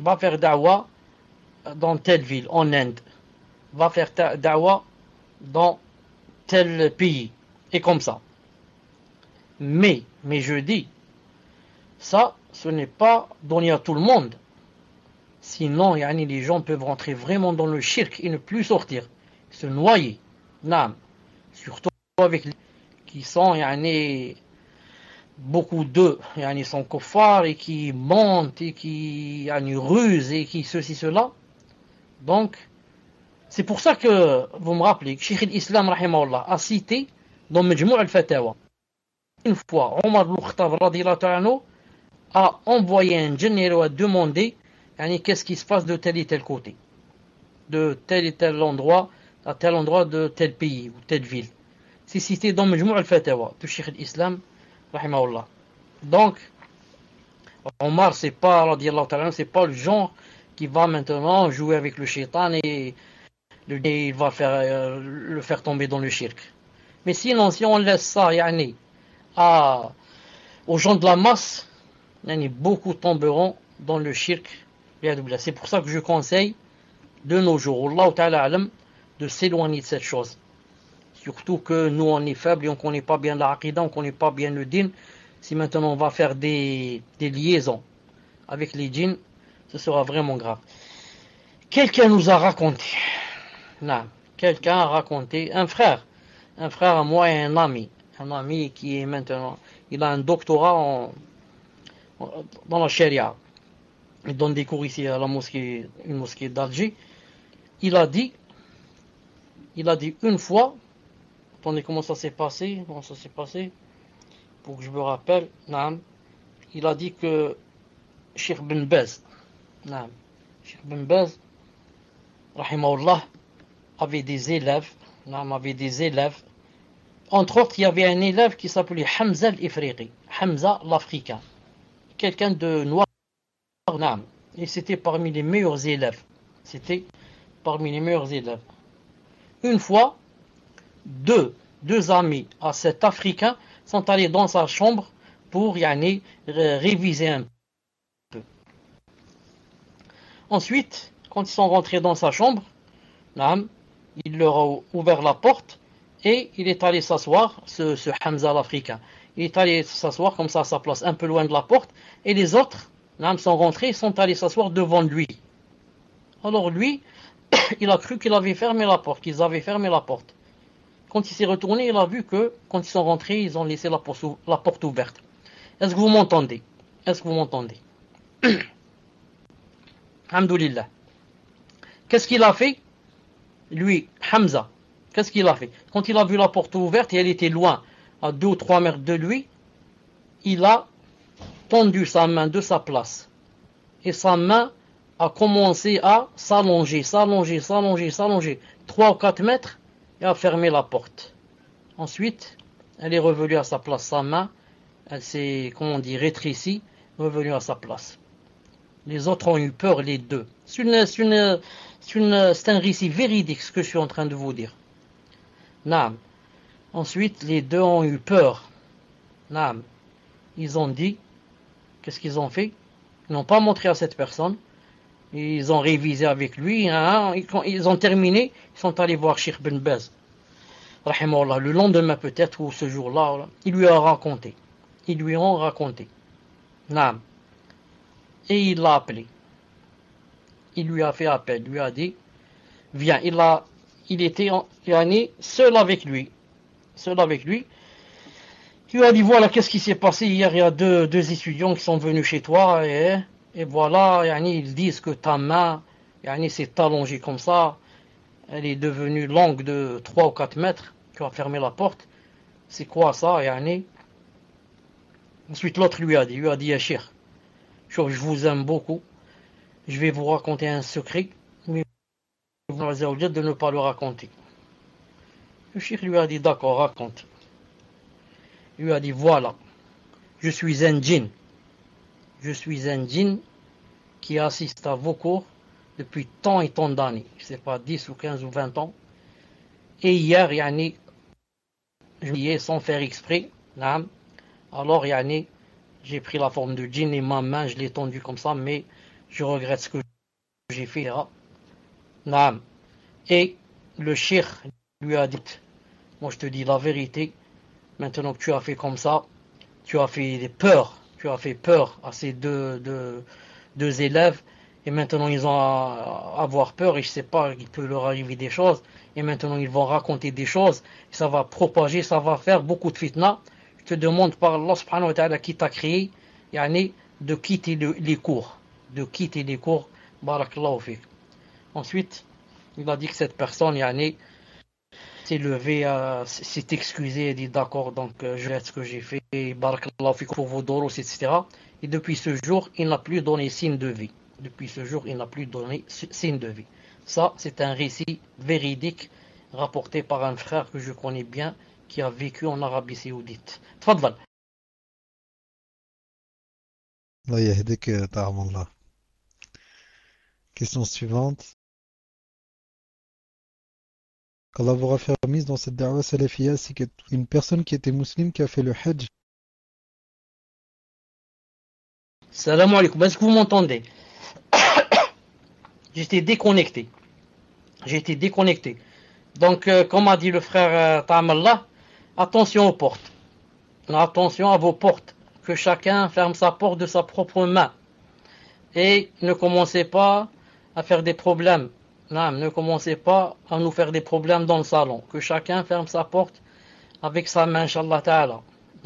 dans telle ville, en Inde, va faire da'wa dans tel pays, et comme ça. Mais je dis, ça, ce n'est pas donné à tout le monde. Sinon, les gens peuvent rentrer vraiment dans le shirk et ne plus sortir, se noyer. Surtout avec les qui sont, beaucoup d'eux, sont kuffars et qui mentent et qui rusent et qui ceci, cela. Donc, c'est pour ça que vous me rappelez que Cheikh l'Islam, rahimahullah, a cité dans Majmou' al-Fatawa. Une fois, Omar ibn Khattab, radiyallahu anhu, a envoyé un général à demander qu'est-ce qui se passe de tel et tel côté, de tel et tel endroit, à tel endroit de tel pays ou telle ville. C'est cité dans Majmou' al-Fatawa de Cheikh l'Islam, rahimahullah. Donc, Omar, c'est pas, radiyallahu anhu, c'est pas le genre qui va maintenant jouer avec le shaitan et il va le faire tomber dans le shirk. Mais sinon, si on laisse ça aux gens de la masse, beaucoup tomberont dans le shirk. C'est pour ça que je conseille de nos jours, Allah Ta'ala alam, de s'éloigner de cette chose. Surtout que nous on est faibles et on ne connaît pas bien la aqidah, on ne connaît pas bien le din. Si maintenant on va faire des liaisons avec les djinns, ce sera vraiment grave. Quelqu'un nous a raconté, quelqu'un a raconté, un frère à moi et un ami qui est maintenant, il a un doctorat dans la charia. Il donne des cours ici à la mosquée, une mosquée d'Alger. Il a dit une fois, attendez, comment ça s'est passé, pour que je me rappelle, il a dit que Cheikh Ben Baz, rahimahullah, avait des élèves, entre autres, il y avait un élève qui s'appelait Hamza al-Ifriqi, Hamza l'Africain, quelqu'un de noir, et c'était parmi les meilleurs élèves. Une fois, deux amis à cet Africain sont allés dans sa chambre pour réviser un peu. Ensuite, quand ils sont rentrés dans sa chambre, il leur a ouvert la porte et il est allé s'asseoir, ce Hamza l'Africain. Il est allé s'asseoir comme ça à sa place, un peu loin de la porte, et les autres sont rentrés et sont allés s'asseoir devant lui. Alors lui, il a cru qu'il avait fermé la porte, qu'ils avaient fermé la porte. Quand il s'est retourné, il a vu que quand ils sont rentrés, ils ont laissé la porte ouverte. Est-ce que vous m'entendez? Est-ce que vous m'entendez? Alhamdoulilah. Qu'est-ce qu'il a fait? Lui, Hamza, qu'est-ce qu'il a fait? Quand il a vu la porte ouverte et elle était loin, à 2 ou 3 mètres de lui, il a tendu sa main de sa place. Et sa main a commencé à s'allonger, 3 ou 4 mètres, et a fermé la porte. Ensuite, elle est revenue à sa place, sa main, elle s'est, rétrécie, revenue à sa place. Les autres ont eu peur, les deux. C'est un récit véridique, ce que je suis en train de vous dire. Naam. Ensuite, les deux ont eu peur. Naam. Ils ont dit, qu'est-ce qu'ils ont fait? Ils n'ont pas montré à cette personne. Ils ont révisé avec lui. Ils ont terminé. Ils sont allés voir Cheikh Ben Baz. Rahimahullah. Le lendemain peut-être, ou ce jour-là, ils lui ont raconté. Ils lui ont raconté. Naam. Et il l'a appelé. Il lui a fait appel. Il lui a dit, viens. Il était seul avec lui. Seul avec lui. Il lui a dit, voilà, qu'est-ce qui s'est passé hier? Il y a deux étudiants qui sont venus chez toi et voilà, ils disent que ta main s'est allongée comme ça. Elle est devenue longue de 3 ou 4 mètres. Tu as fermé la porte. C'est quoi ça? Ensuite, l'autre lui a dit, ya Cheikh, je vous aime beaucoup. Je vais vous raconter un secret, mais vous avez de ne pas le raconter. Le Cheikh lui a dit, d'accord, raconte. Il lui a dit, voilà, je suis un djinn. Je suis un djinn qui assiste à vos cours depuis tant et tant d'années. Je ne sais pas, 10 ou 15 ou 20 ans. Et hier, je y ai sans faire exprès. Alors, j'ai pris la forme de djinn et ma main, je l'ai tendue comme ça, mais je regrette ce que j'ai fait. Et le cheikh lui a dit, moi je te dis la vérité, maintenant que tu as fait comme ça, tu as fait peur à ces deux élèves, et maintenant ils ont à avoir peur, et je sais pas, il peut leur arriver des choses, et maintenant ils vont raconter des choses, et ça va propager, ça va faire beaucoup de fitna. Je te demande par Allah subhanahu wa ta'ala qui t'a créé, de quitter les cours. De quitter les cours, barakallahu fik. Ensuite, il a dit que cette personne, s'est levé, s'est excusé, et dit d'accord, donc je laisse ce que j'ai fait, barakallahu fik pour vos doros, etc. Et depuis ce jour, il n'a plus donné signe de vie. Depuis ce jour, il n'a plus donné signe de vie. Ça, c'est un récit véridique rapporté par un frère que je connais bien, qui a vécu en Arabie Saoudite. Tfadal. Allah yahdik, ta'amallah. Question suivante. Qu'Allah vous raffermisse dans cette da'wa salafiyya, c'est qu'une personne qui était musulmane qui a fait le hajj. Salam alaikum. Est-ce que vous m'entendez? J'étais déconnecté. Donc, comme a dit le frère Ta'amallah, attention aux portes. Attention à vos portes. Que chacun ferme sa porte de sa propre main. Et ne commencez pas à faire des problèmes. Ne commencez pas à nous faire des problèmes dans le salon. Que chacun ferme sa porte avec sa main, Inch'Allah Ta'ala.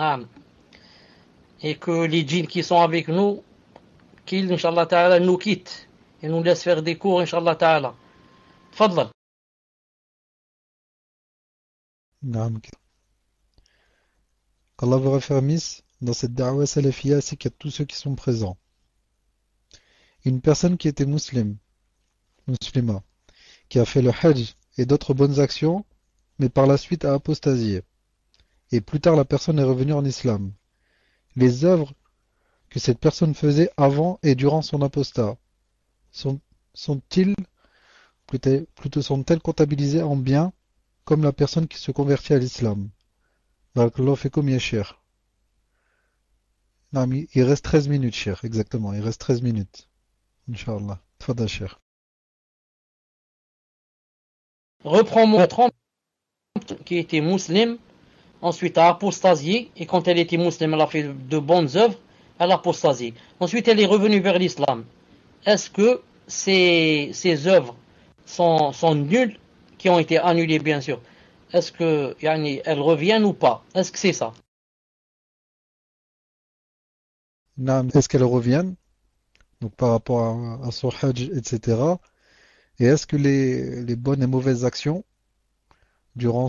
Et que les djinns qui sont avec nous, qu'ils, Inch'Allah Ta'ala, nous quittent. Et nous laissent faire des cours, Inch'Allah Ta'ala. Tfadlal. Qu'Allah vous raffermisse dans cette da'wa salafiyya, c'est qu'il y a tous ceux qui sont présents. Une personne qui était musulmane, qui a fait le hajj et d'autres bonnes actions, mais par la suite a apostasié. Et plus tard, la personne est revenue en islam. Les œuvres que cette personne faisait avant et durant son apostat sont-elles comptabilisées en bien comme la personne qui se convertit à l'islam. Barakallahu fikum ya Cheikh. Non, mais il reste 13 minutes, Cheikh, exactement, il reste 13 minutes. Inch'Allah. Tfadal, Cheikh. Reprends mon 30 qui était musulmane, ensuite a apostasié, et quand elle était musulmane, elle a fait de bonnes œuvres, elle a apostasié. Ensuite, elle est revenue vers l'islam. Est-ce que ces œuvres sont nulles, qui ont été annulées, bien sûr? Est-ce que elles reviennent ou pas? Est-ce que c'est ça? Naam, est-ce qu'elles reviennent? Donc par rapport à son hajj, etc. Et est-ce que les bonnes et mauvaises actions durant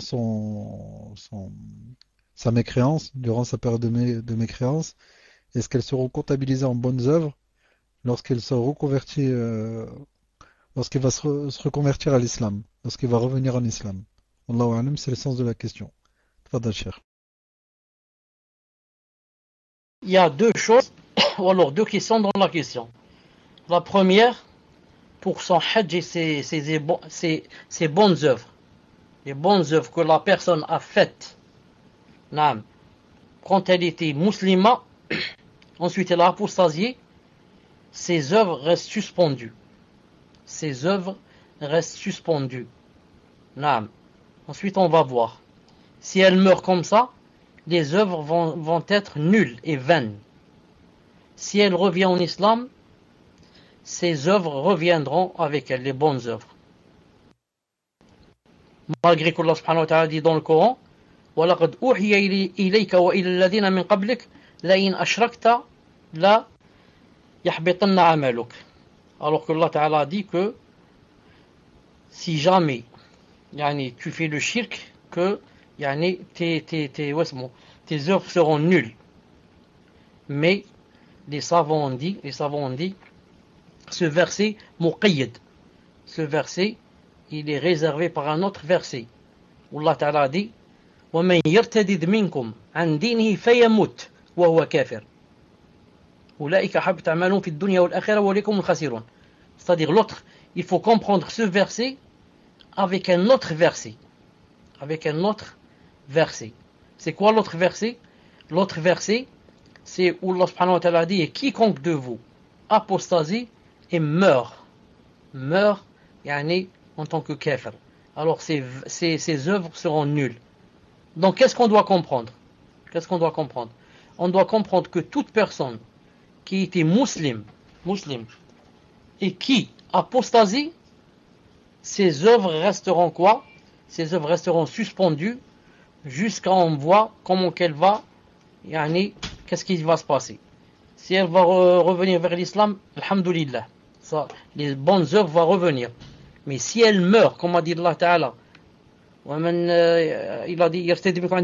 sa mécréance, durant sa période de mécréance, est-ce qu'elles seront comptabilisées en bonnes œuvres lorsqu'elle se reconvertit, lorsqu'il va se reconvertir à l'islam, lorsqu'il va revenir en islam? Allahu a'lam, c'est le sens de la question. Tfadal, Cheikh. Il y a deux choses, ou alors deux questions dans la question. La première, pour son hajj et ses bonnes œuvres, les bonnes œuvres que la personne a faites, naam, quand elle était musulmane, ensuite elle a apostasié, ses œuvres restent suspendues. Ses œuvres restent suspendues. Naam. Ensuite on va voir. Si elle meurt comme ça, les œuvres vont être nulles et vaines. Si elle revient en islam, ses œuvres reviendront avec elle, les bonnes œuvres. Malgré que Allah subhanahu wa ta'ala dit dans le Coran, وَلَقَدْ أُوحِيَ إِلَيْكَ وَإِلَى الَّذِينَ مِنْ قَبْلِكَ لَئِنْ أَشْرَكْتَ لَا يَحْبِطَنَّ عَمَلُكَ. Alors que Allah ta'ala dit que si jamais tu fais le shirk, que tes œuvres seront nulles. Mais les savants ont dit, ce verset muqayyad, ce verset il est réservé par un autre verset où Allah Ta'ala dit وَمَنْ يَرْتَدِدْ مِنْكُمْ عَنْ دِينِهِ فَيَمُتْ وَهُوَ كَافِرٌ أُولَئِكَ حَبِطَ أَعْمَالُهُمْ فِي الدُّنْيَا وَالْآخِرَةِ وَأُولَئِكَ هُمُ الْخَاسِرُونَ. C'est-à-dire l'autre, il faut comprendre ce verset avec un autre verset. Avec un autre verset. C'est quoi l'autre verset? L'autre verset, c'est où Allah subhanahu wa ta'ala dit, et quiconque de vous apostasie et meurt en tant que kafir, alors ses œuvres seront nulles. Donc qu'est-ce qu'on doit comprendre? On doit comprendre que toute personne qui était musulmane et qui apostasie, ses œuvres resteront quoi? Ses œuvres resteront suspendues jusqu'à on voit comment qu'elle va, qu'est-ce qui va se passer. Si elle va revenir vers l'islam, alhamdulillah, ça, les bonnes œuvres vont revenir. Mais si elle meurt, comme a dit Allah Ta'ala, il a dit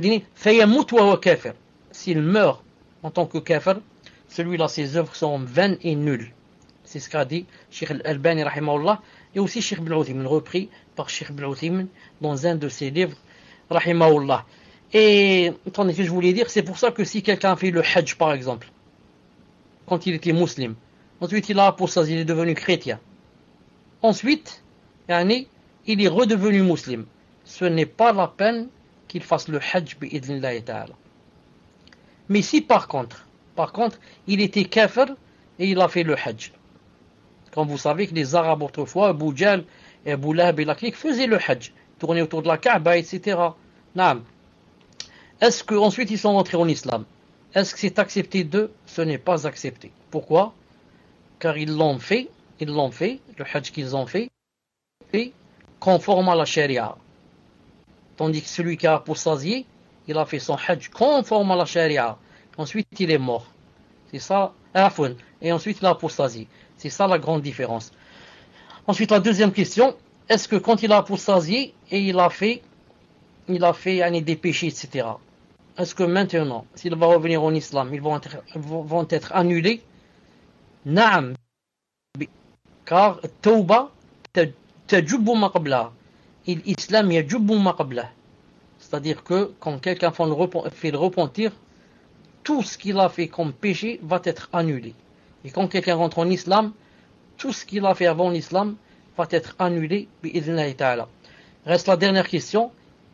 s'il meurt en tant que kafir, celui-là ses œuvres sont vaines et nulles. C'est ce qu'a dit Cheikh Al-Albani rahimahullah, et aussi Cheikh Ibn Uthaymin, repris par Cheikh Ibn Uthaymin dans un de ses livres rahimahullah. Et attendez, que je voulais dire, c'est pour ça que si quelqu'un fait le hajj par exemple, quand il était musulman, ensuite il a apostasé, il est devenu chrétien, ensuite il est redevenu musulman, ce n'est pas la peine qu'il fasse le hajj bi'idhnillahi ta'ala. Mais si par contre il était kafir et il a fait le hajj, comme vous savez que les Arabes autrefois, Abu Jahl et Abu Lahab et la clique faisaient le hajj, tournaient autour de la Kaaba, etc. Naam. Est-ce qu'ensuite ils sont rentrés en islam? Est-ce que c'est accepté d'eux? Ce n'est pas accepté. Pourquoi? Car ils l'ont fait, le hajj qu'ils ont fait, conforme à la charia. Tandis que celui qui a apostasié, il a fait son hajj conforme à la charia. Ensuite il est mort. C'est ça, et ensuite il a apostasié. C'est ça la grande différence. Ensuite la deuxième question, est-ce que quand il a apostasié et il a fait des péchés, etc., est-ce que maintenant, s'il va revenir en islam, ils vont être annulés? Naam. Car Tawba tajubbu ma qabla. Et l'islam yajubbu ma qabla. C'est-à-dire que quand quelqu'un fait le repentir, tout ce qu'il a fait comme péché va être annulé. Et quand quelqu'un rentre en islam, tout ce qu'il a fait avant l'islam va être annulé bi'idhnillahi ta'ala. Reste la dernière question.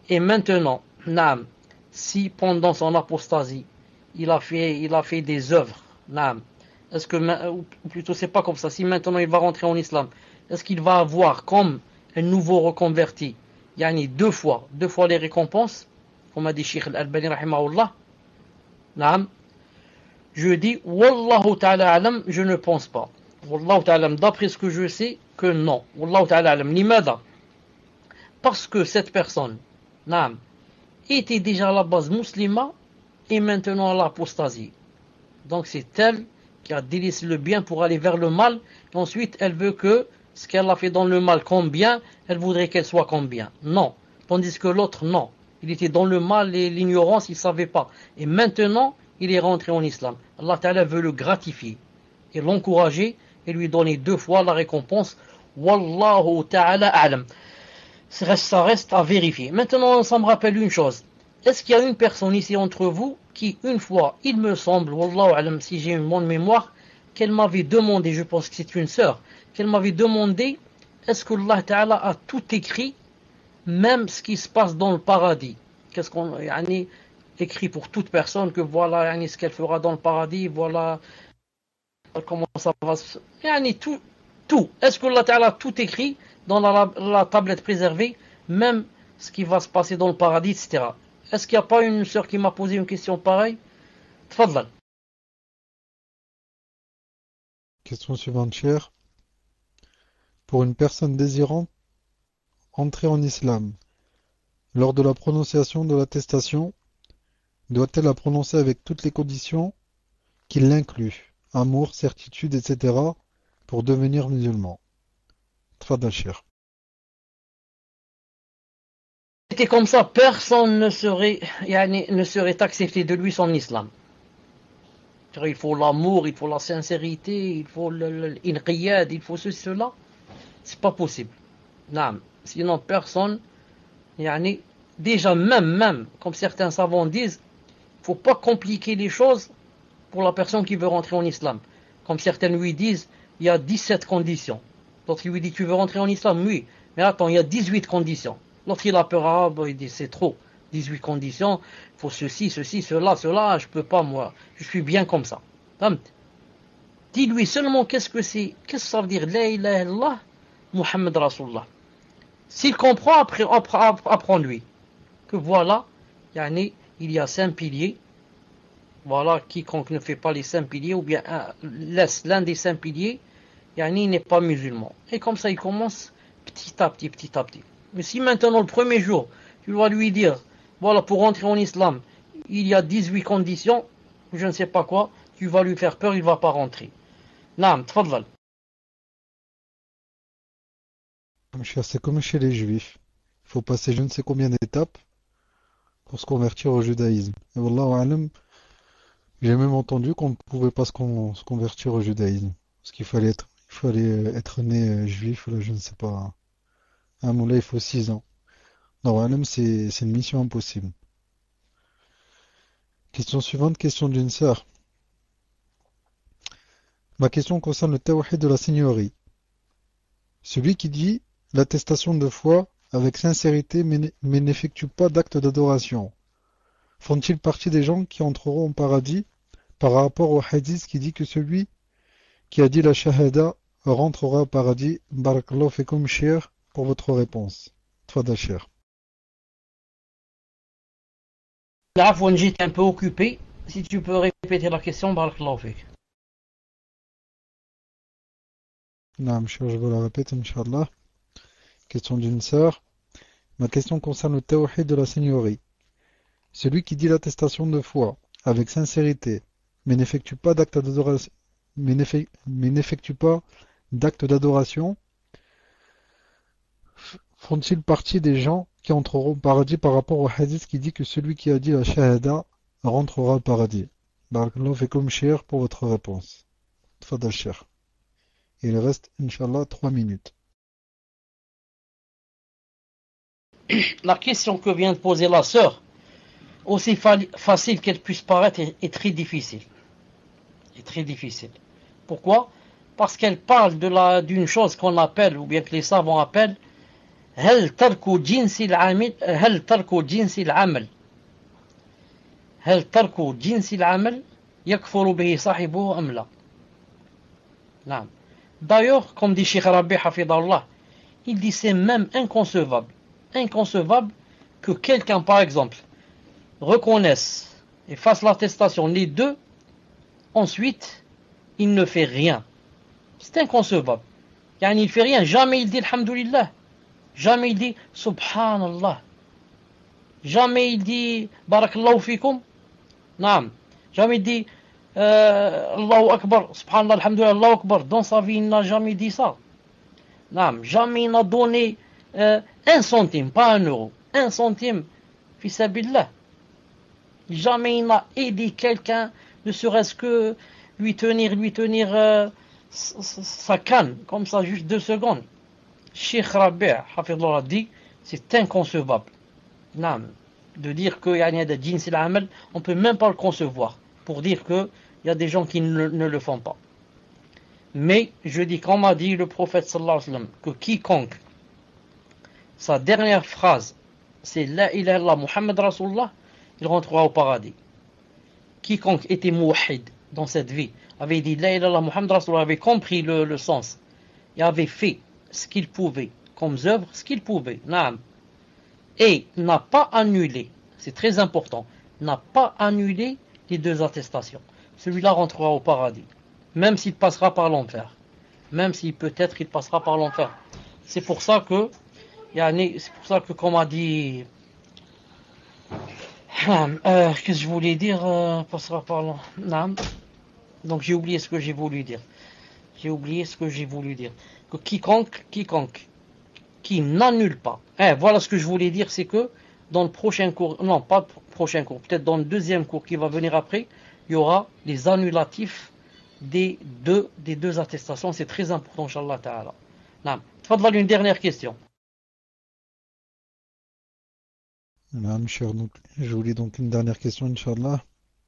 Et maintenant, naam, si pendant son apostasie, il a fait des œuvres, naam, est-ce que, ou plutôt c'est pas comme ça, si maintenant il va rentrer en islam, est-ce qu'il va avoir comme un nouveau reconverti, yani deux fois les récompenses, comme a dit Cheikh Al-Albani rahimahullah, naam, je dis, Wallahu ta'ala alam, je ne pense pas. Wallahu ta'ala alam, d'après ce que je sais, que non. Wallahu ta'ala alam, limada. Parce que cette personne, naam, était déjà à la base musulmane et maintenant à l'apostasie. Donc c'est elle qui a délaissé le bien pour aller vers le mal. Et ensuite, elle veut que ce qu'elle a fait dans le mal comme bien, elle voudrait qu'elle soit comme bien. Non. Tandis que l'autre, non. Il était dans le mal et l'ignorance, il ne savait pas. Et maintenant, il est rentré en islam. Allah Ta'ala veut le gratifier et l'encourager et lui donner deux fois la récompense. Wallahu Ta'ala a'lam. Ça reste à vérifier. Maintenant, ça me rappelle une chose. Est-ce qu'il y a une personne ici entre vous qui, une fois, il me semble, Wallahu a'lam, si j'ai une bonne mémoire, qu'elle m'avait demandé, je pense que c'est une sœur, qu'elle m'avait demandé, est-ce que Allah Ta'ala a tout écrit, même ce qui se passe dans le paradis? Qu'est-ce qu'on a écrit pour toute personne, que voilà ce qu'elle fera dans le paradis, voilà comment ça va se... Tout. Est-ce que Allah Ta'ala a tout écrit dans la tablette préservée, même ce qui va se passer dans le paradis, etc. Est-ce qu'il n'y a pas une sœur qui m'a posé une question pareille? Tfadlal. Question suivante, cher. Pour une personne désirant entrer en islam, lors de la prononciation de l'attestation, doit-elle la prononcer avec toutes les conditions qui l'incluent, amour, certitude, etc., pour devenir musulman? Tfadal, cher. C'était comme ça, personne ne serait accepté de lui son islam. Il faut l'amour, il faut la sincérité, il faut l'inqiyad, il faut cela. C'est pas possible. Non. Sinon, personne, déjà même, comme certains savants disent, il ne faut pas compliquer les choses pour la personne qui veut rentrer en islam. Comme certains lui disent, il y a 17 conditions. L'autre lui dit, tu veux rentrer en islam? Oui. Mais attends, il y a 18 conditions. L'autre il a peur, il dit, c'est trop. 18 conditions, il faut ceci, cela, je peux pas moi. Je suis bien comme ça. Dis-lui seulement qu'est-ce que ça veut dire, La ilaha illallah, Muhammad Rasulullah. S'il comprend, apprends-lui que voilà, il y a 5 piliers. Voilà, quiconque ne fait pas les 5 piliers, ou bien laisse l'un des 5 piliers, il n'est pas musulman. Et comme ça, il commence petit à petit. Mais si maintenant, le premier jour, tu dois lui dire, voilà, pour rentrer en islam, il y a 18 conditions, je ne sais pas quoi, tu vas lui faire peur, il ne va pas rentrer. Naam, tfadlal. C'est comme chez les juifs. Il faut passer je ne sais combien d'étapes pour se convertir au judaïsme. Et wallahu alam, j'ai même entendu qu'on ne pouvait pas se convertir au judaïsme. Parce qu'il fallait être né juif, là, je ne sais pas. Un moulin, il faut 6 ans. Non, alam, c'est une mission impossible. Question suivante, question d'une sœur. Ma question concerne le tawhid de la seigneurie. Celui qui dit l'attestation de foi avec sincérité mais n'effectue pas d'acte d'adoration, font-ils partie des gens qui entreront au paradis par rapport au hadith qui dit que celui qui a dit la shahada rentrera au paradis? Barakallahu fikum, cher, pour votre réponse. Tfadal, cher. Afwan, j'étais un peu occupé. Si tu peux répéter la question, barakallahu fik. Naam, cher, je vous la répète, Inch'Allah. Question d'une sœur. Ma question concerne le tawhid de la seigneurie. Celui qui dit l'attestation de foi avec sincérité, mais n'effectue pas d'acte d'adoration, font-ils partie des gens qui entreront au paradis par rapport au hadith qui dit que celui qui a dit la shahada rentrera au paradis? Barakallahu fikum, cher, pour votre réponse. Tfadal, cher. Il reste, Inch'Allah, 3 minutes. La question que vient de poser la sœur, aussi facile qu'elle puisse paraître, est très difficile. Pourquoi? Parce qu'elle parle d'une chose qu'on appelle, ou bien que les savants appellent, هل ترك جنس العمل هل ترك جنس العمل هل ترك جنس العمل يكفر به صاحبه أم لا. نعم. D'ailleurs, comme dit Cheikh Rabi Hafidallah, il dit c'est même inconcevable que quelqu'un, par exemple, reconnaisse et fasse l'attestation les deux, ensuite, il ne fait rien. C'est inconcevable. Yani, il ne fait rien. Jamais il dit Alhamdulillah. Jamais il dit Subhanallah. Jamais il dit Barakallahu fikum. Naam. Jamais il dit Allahu Akbar. Subhanallah, Alhamdulillah, Allahu Akbar. Dans sa vie, il n'a jamais dit ça. Naam. Jamais il n'a donné un centime, pas un euro. Un centime, fi sabillah. Jamais il n'a aidé quelqu'un, ne serait-ce que lui tenir sa canne, comme ça, juste 2 secondes. Cheikh Rabi' Hafidullah dit, c'est inconcevable. Non, de dire qu'il y a des djinns c'est l'amal, on ne peut même pas le concevoir, pour dire qu'il y a des gens qui ne le font pas. Mais, je dis, comme a dit le prophète sallallahu alayhi wa sallam, que quiconque, sa dernière phrase, c'est La ilaha illallah Muhammad Rasulullah, il rentrera au paradis. Quiconque était mouahid dans cette vie, avait dit La ilaha illallah Muhammad Rasulullah, avait compris le sens, et avait fait ce qu'il pouvait, comme œuvre, ce qu'il pouvait, naam, et n'a pas annulé, c'est très important, n'a pas annulé les 2 attestations. Celui-là rentrera au paradis, même s'il passera par l'enfer, même si peut-être il passera par l'enfer. C'est pour ça que, comme a dit, qu'est-ce que je voulais dire, passera par l'enfer. Donc j'ai oublié ce que j'ai voulu dire. Que quiconque qui n'annule pas. Voilà ce que je voulais dire, c'est que dans le prochain cours, non pas le prochain cours, peut-être dans le deuxième cours qui va venir après, il y aura les annulatifs des deux attestations. C'est très important, Inch'Allah Ta'ala. Naam. Tfadal, une dernière question. Naam, cher, donc, je voulais donc une dernière question, Inch'Allah.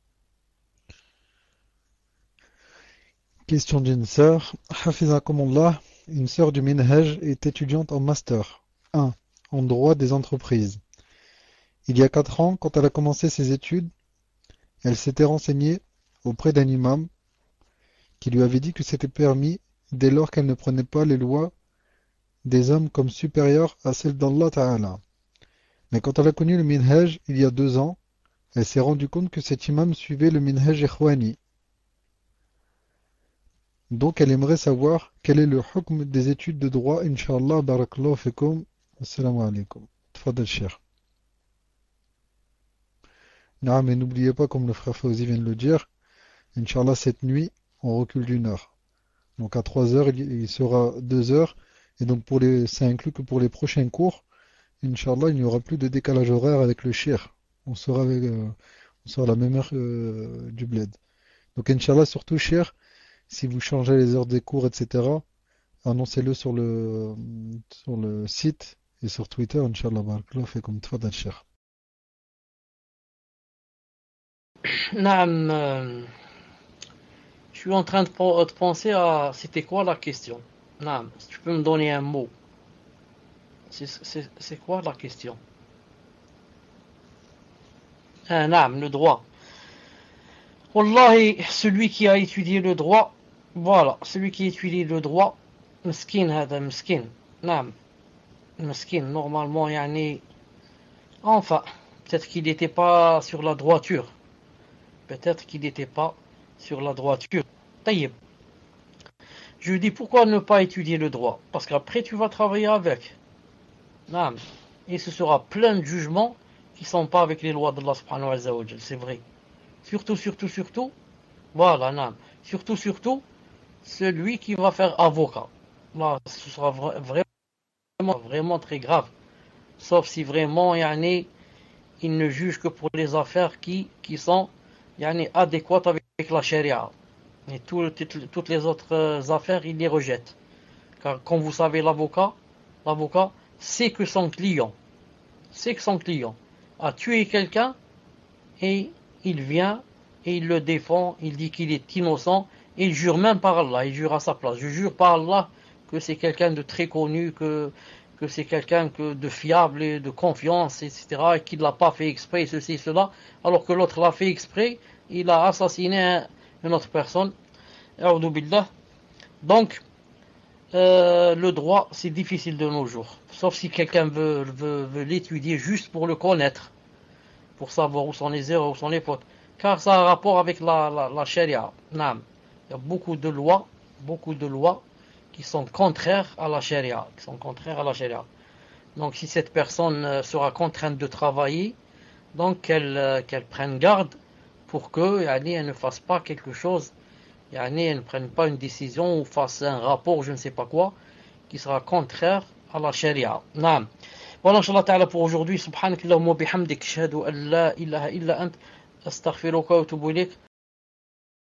Question d'une sœur. Hafizakumullah, une sœur du Minhaj est étudiante en Master 1 en droit des entreprises. Il y a 4 ans, quand elle a commencé ses études, elle s'était renseignée auprès d'un imam qui lui avait dit que c'était permis dès lors qu'elle ne prenait pas les lois des hommes comme supérieures à celles d'Allah Ta'ala. Mais quand elle a connu le Minhaj il y a 2 ans, elle s'est rendue compte que cet imam suivait le Minhaj Ikhwani. Donc elle aimerait savoir quel est le hukm des études de droit, Inch'Allah, barakallahu fikum, assalamu alaikum. Tfadal cher. Non, mais n'oubliez pas, comme le frère Fawzi vient de le dire, Inch'Allah, cette nuit, on recule d'1 heure. Donc à 3 heures, il sera 2 heures, et donc ça inclut que pour les prochains cours, Inch'Allah, il n'y aura plus de décalage horaire avec le shir. On sera à la même heure du bled. Donc Inch'Allah, surtout shir, si vous changez les heures des cours, etc., annoncez-le sur le site et sur Twitter, Inch'Allah, barakallahu fikum, tfadal cher. Naam, je suis en train de penser à c'était quoi la question. Naam, si tu peux me donner un mot. C'est quoi la question? Naam, le droit. Wallahi, celui qui a étudié le droit, voilà, celui qui étudie le droit, miskin hada, miskin. Naam, miskin, normalement, yani, enfin, peut-être qu'il n'était pas sur la droiture. Taïeb. Je dis pourquoi ne pas étudier le droit? Parce qu'après tu vas travailler avec. Naam. Et ce sera plein de jugements qui ne sont pas avec les lois d'Allah subhanahu wa ta'ala. C'est vrai. Surtout. Voilà, naam. Surtout, celui qui va faire avocat. Là, ce sera vraiment très grave. Sauf si vraiment, yani, il ne juge que pour les affaires qui sont adéquates avec la charia. Et toutes les autres affaires, il les rejette. Car comme vous savez, l'avocat sait que son client a tué quelqu'un et il vient et il le défend, il dit qu'il est innocent et il jure même par Allah, il jure à sa place. Je jure par Allah que c'est quelqu'un de très connu, que que c'est quelqu'un de fiable et de confiance, etc., et qu'il ne l'a pas fait exprès, ceci, cela, alors que l'autre l'a fait exprès, il a assassiné une autre personne. A'udhu billah. Donc, le droit, c'est difficile de nos jours. Sauf si quelqu'un veut l'étudier juste pour le connaître, pour savoir où sont les erreurs, où sont les fautes. Car ça a un rapport avec la charia. Naam. Il y a beaucoup de lois qui sont contraires à la charia. Donc si cette personne sera contrainte de travailler, donc qu'elle prenne garde pour que elle ne fasse pas quelque chose, elle ne prenne pas une décision ou fasse un rapport, je ne sais pas quoi, qui sera contraire à la charia. Naam. Voilà, Inch'Allah Ta'ala pour aujourd'hui. Subhanakallahumma bihamdik, ashhadu an la ilaha illa ant, astaghfiruka wa atubu ilayk.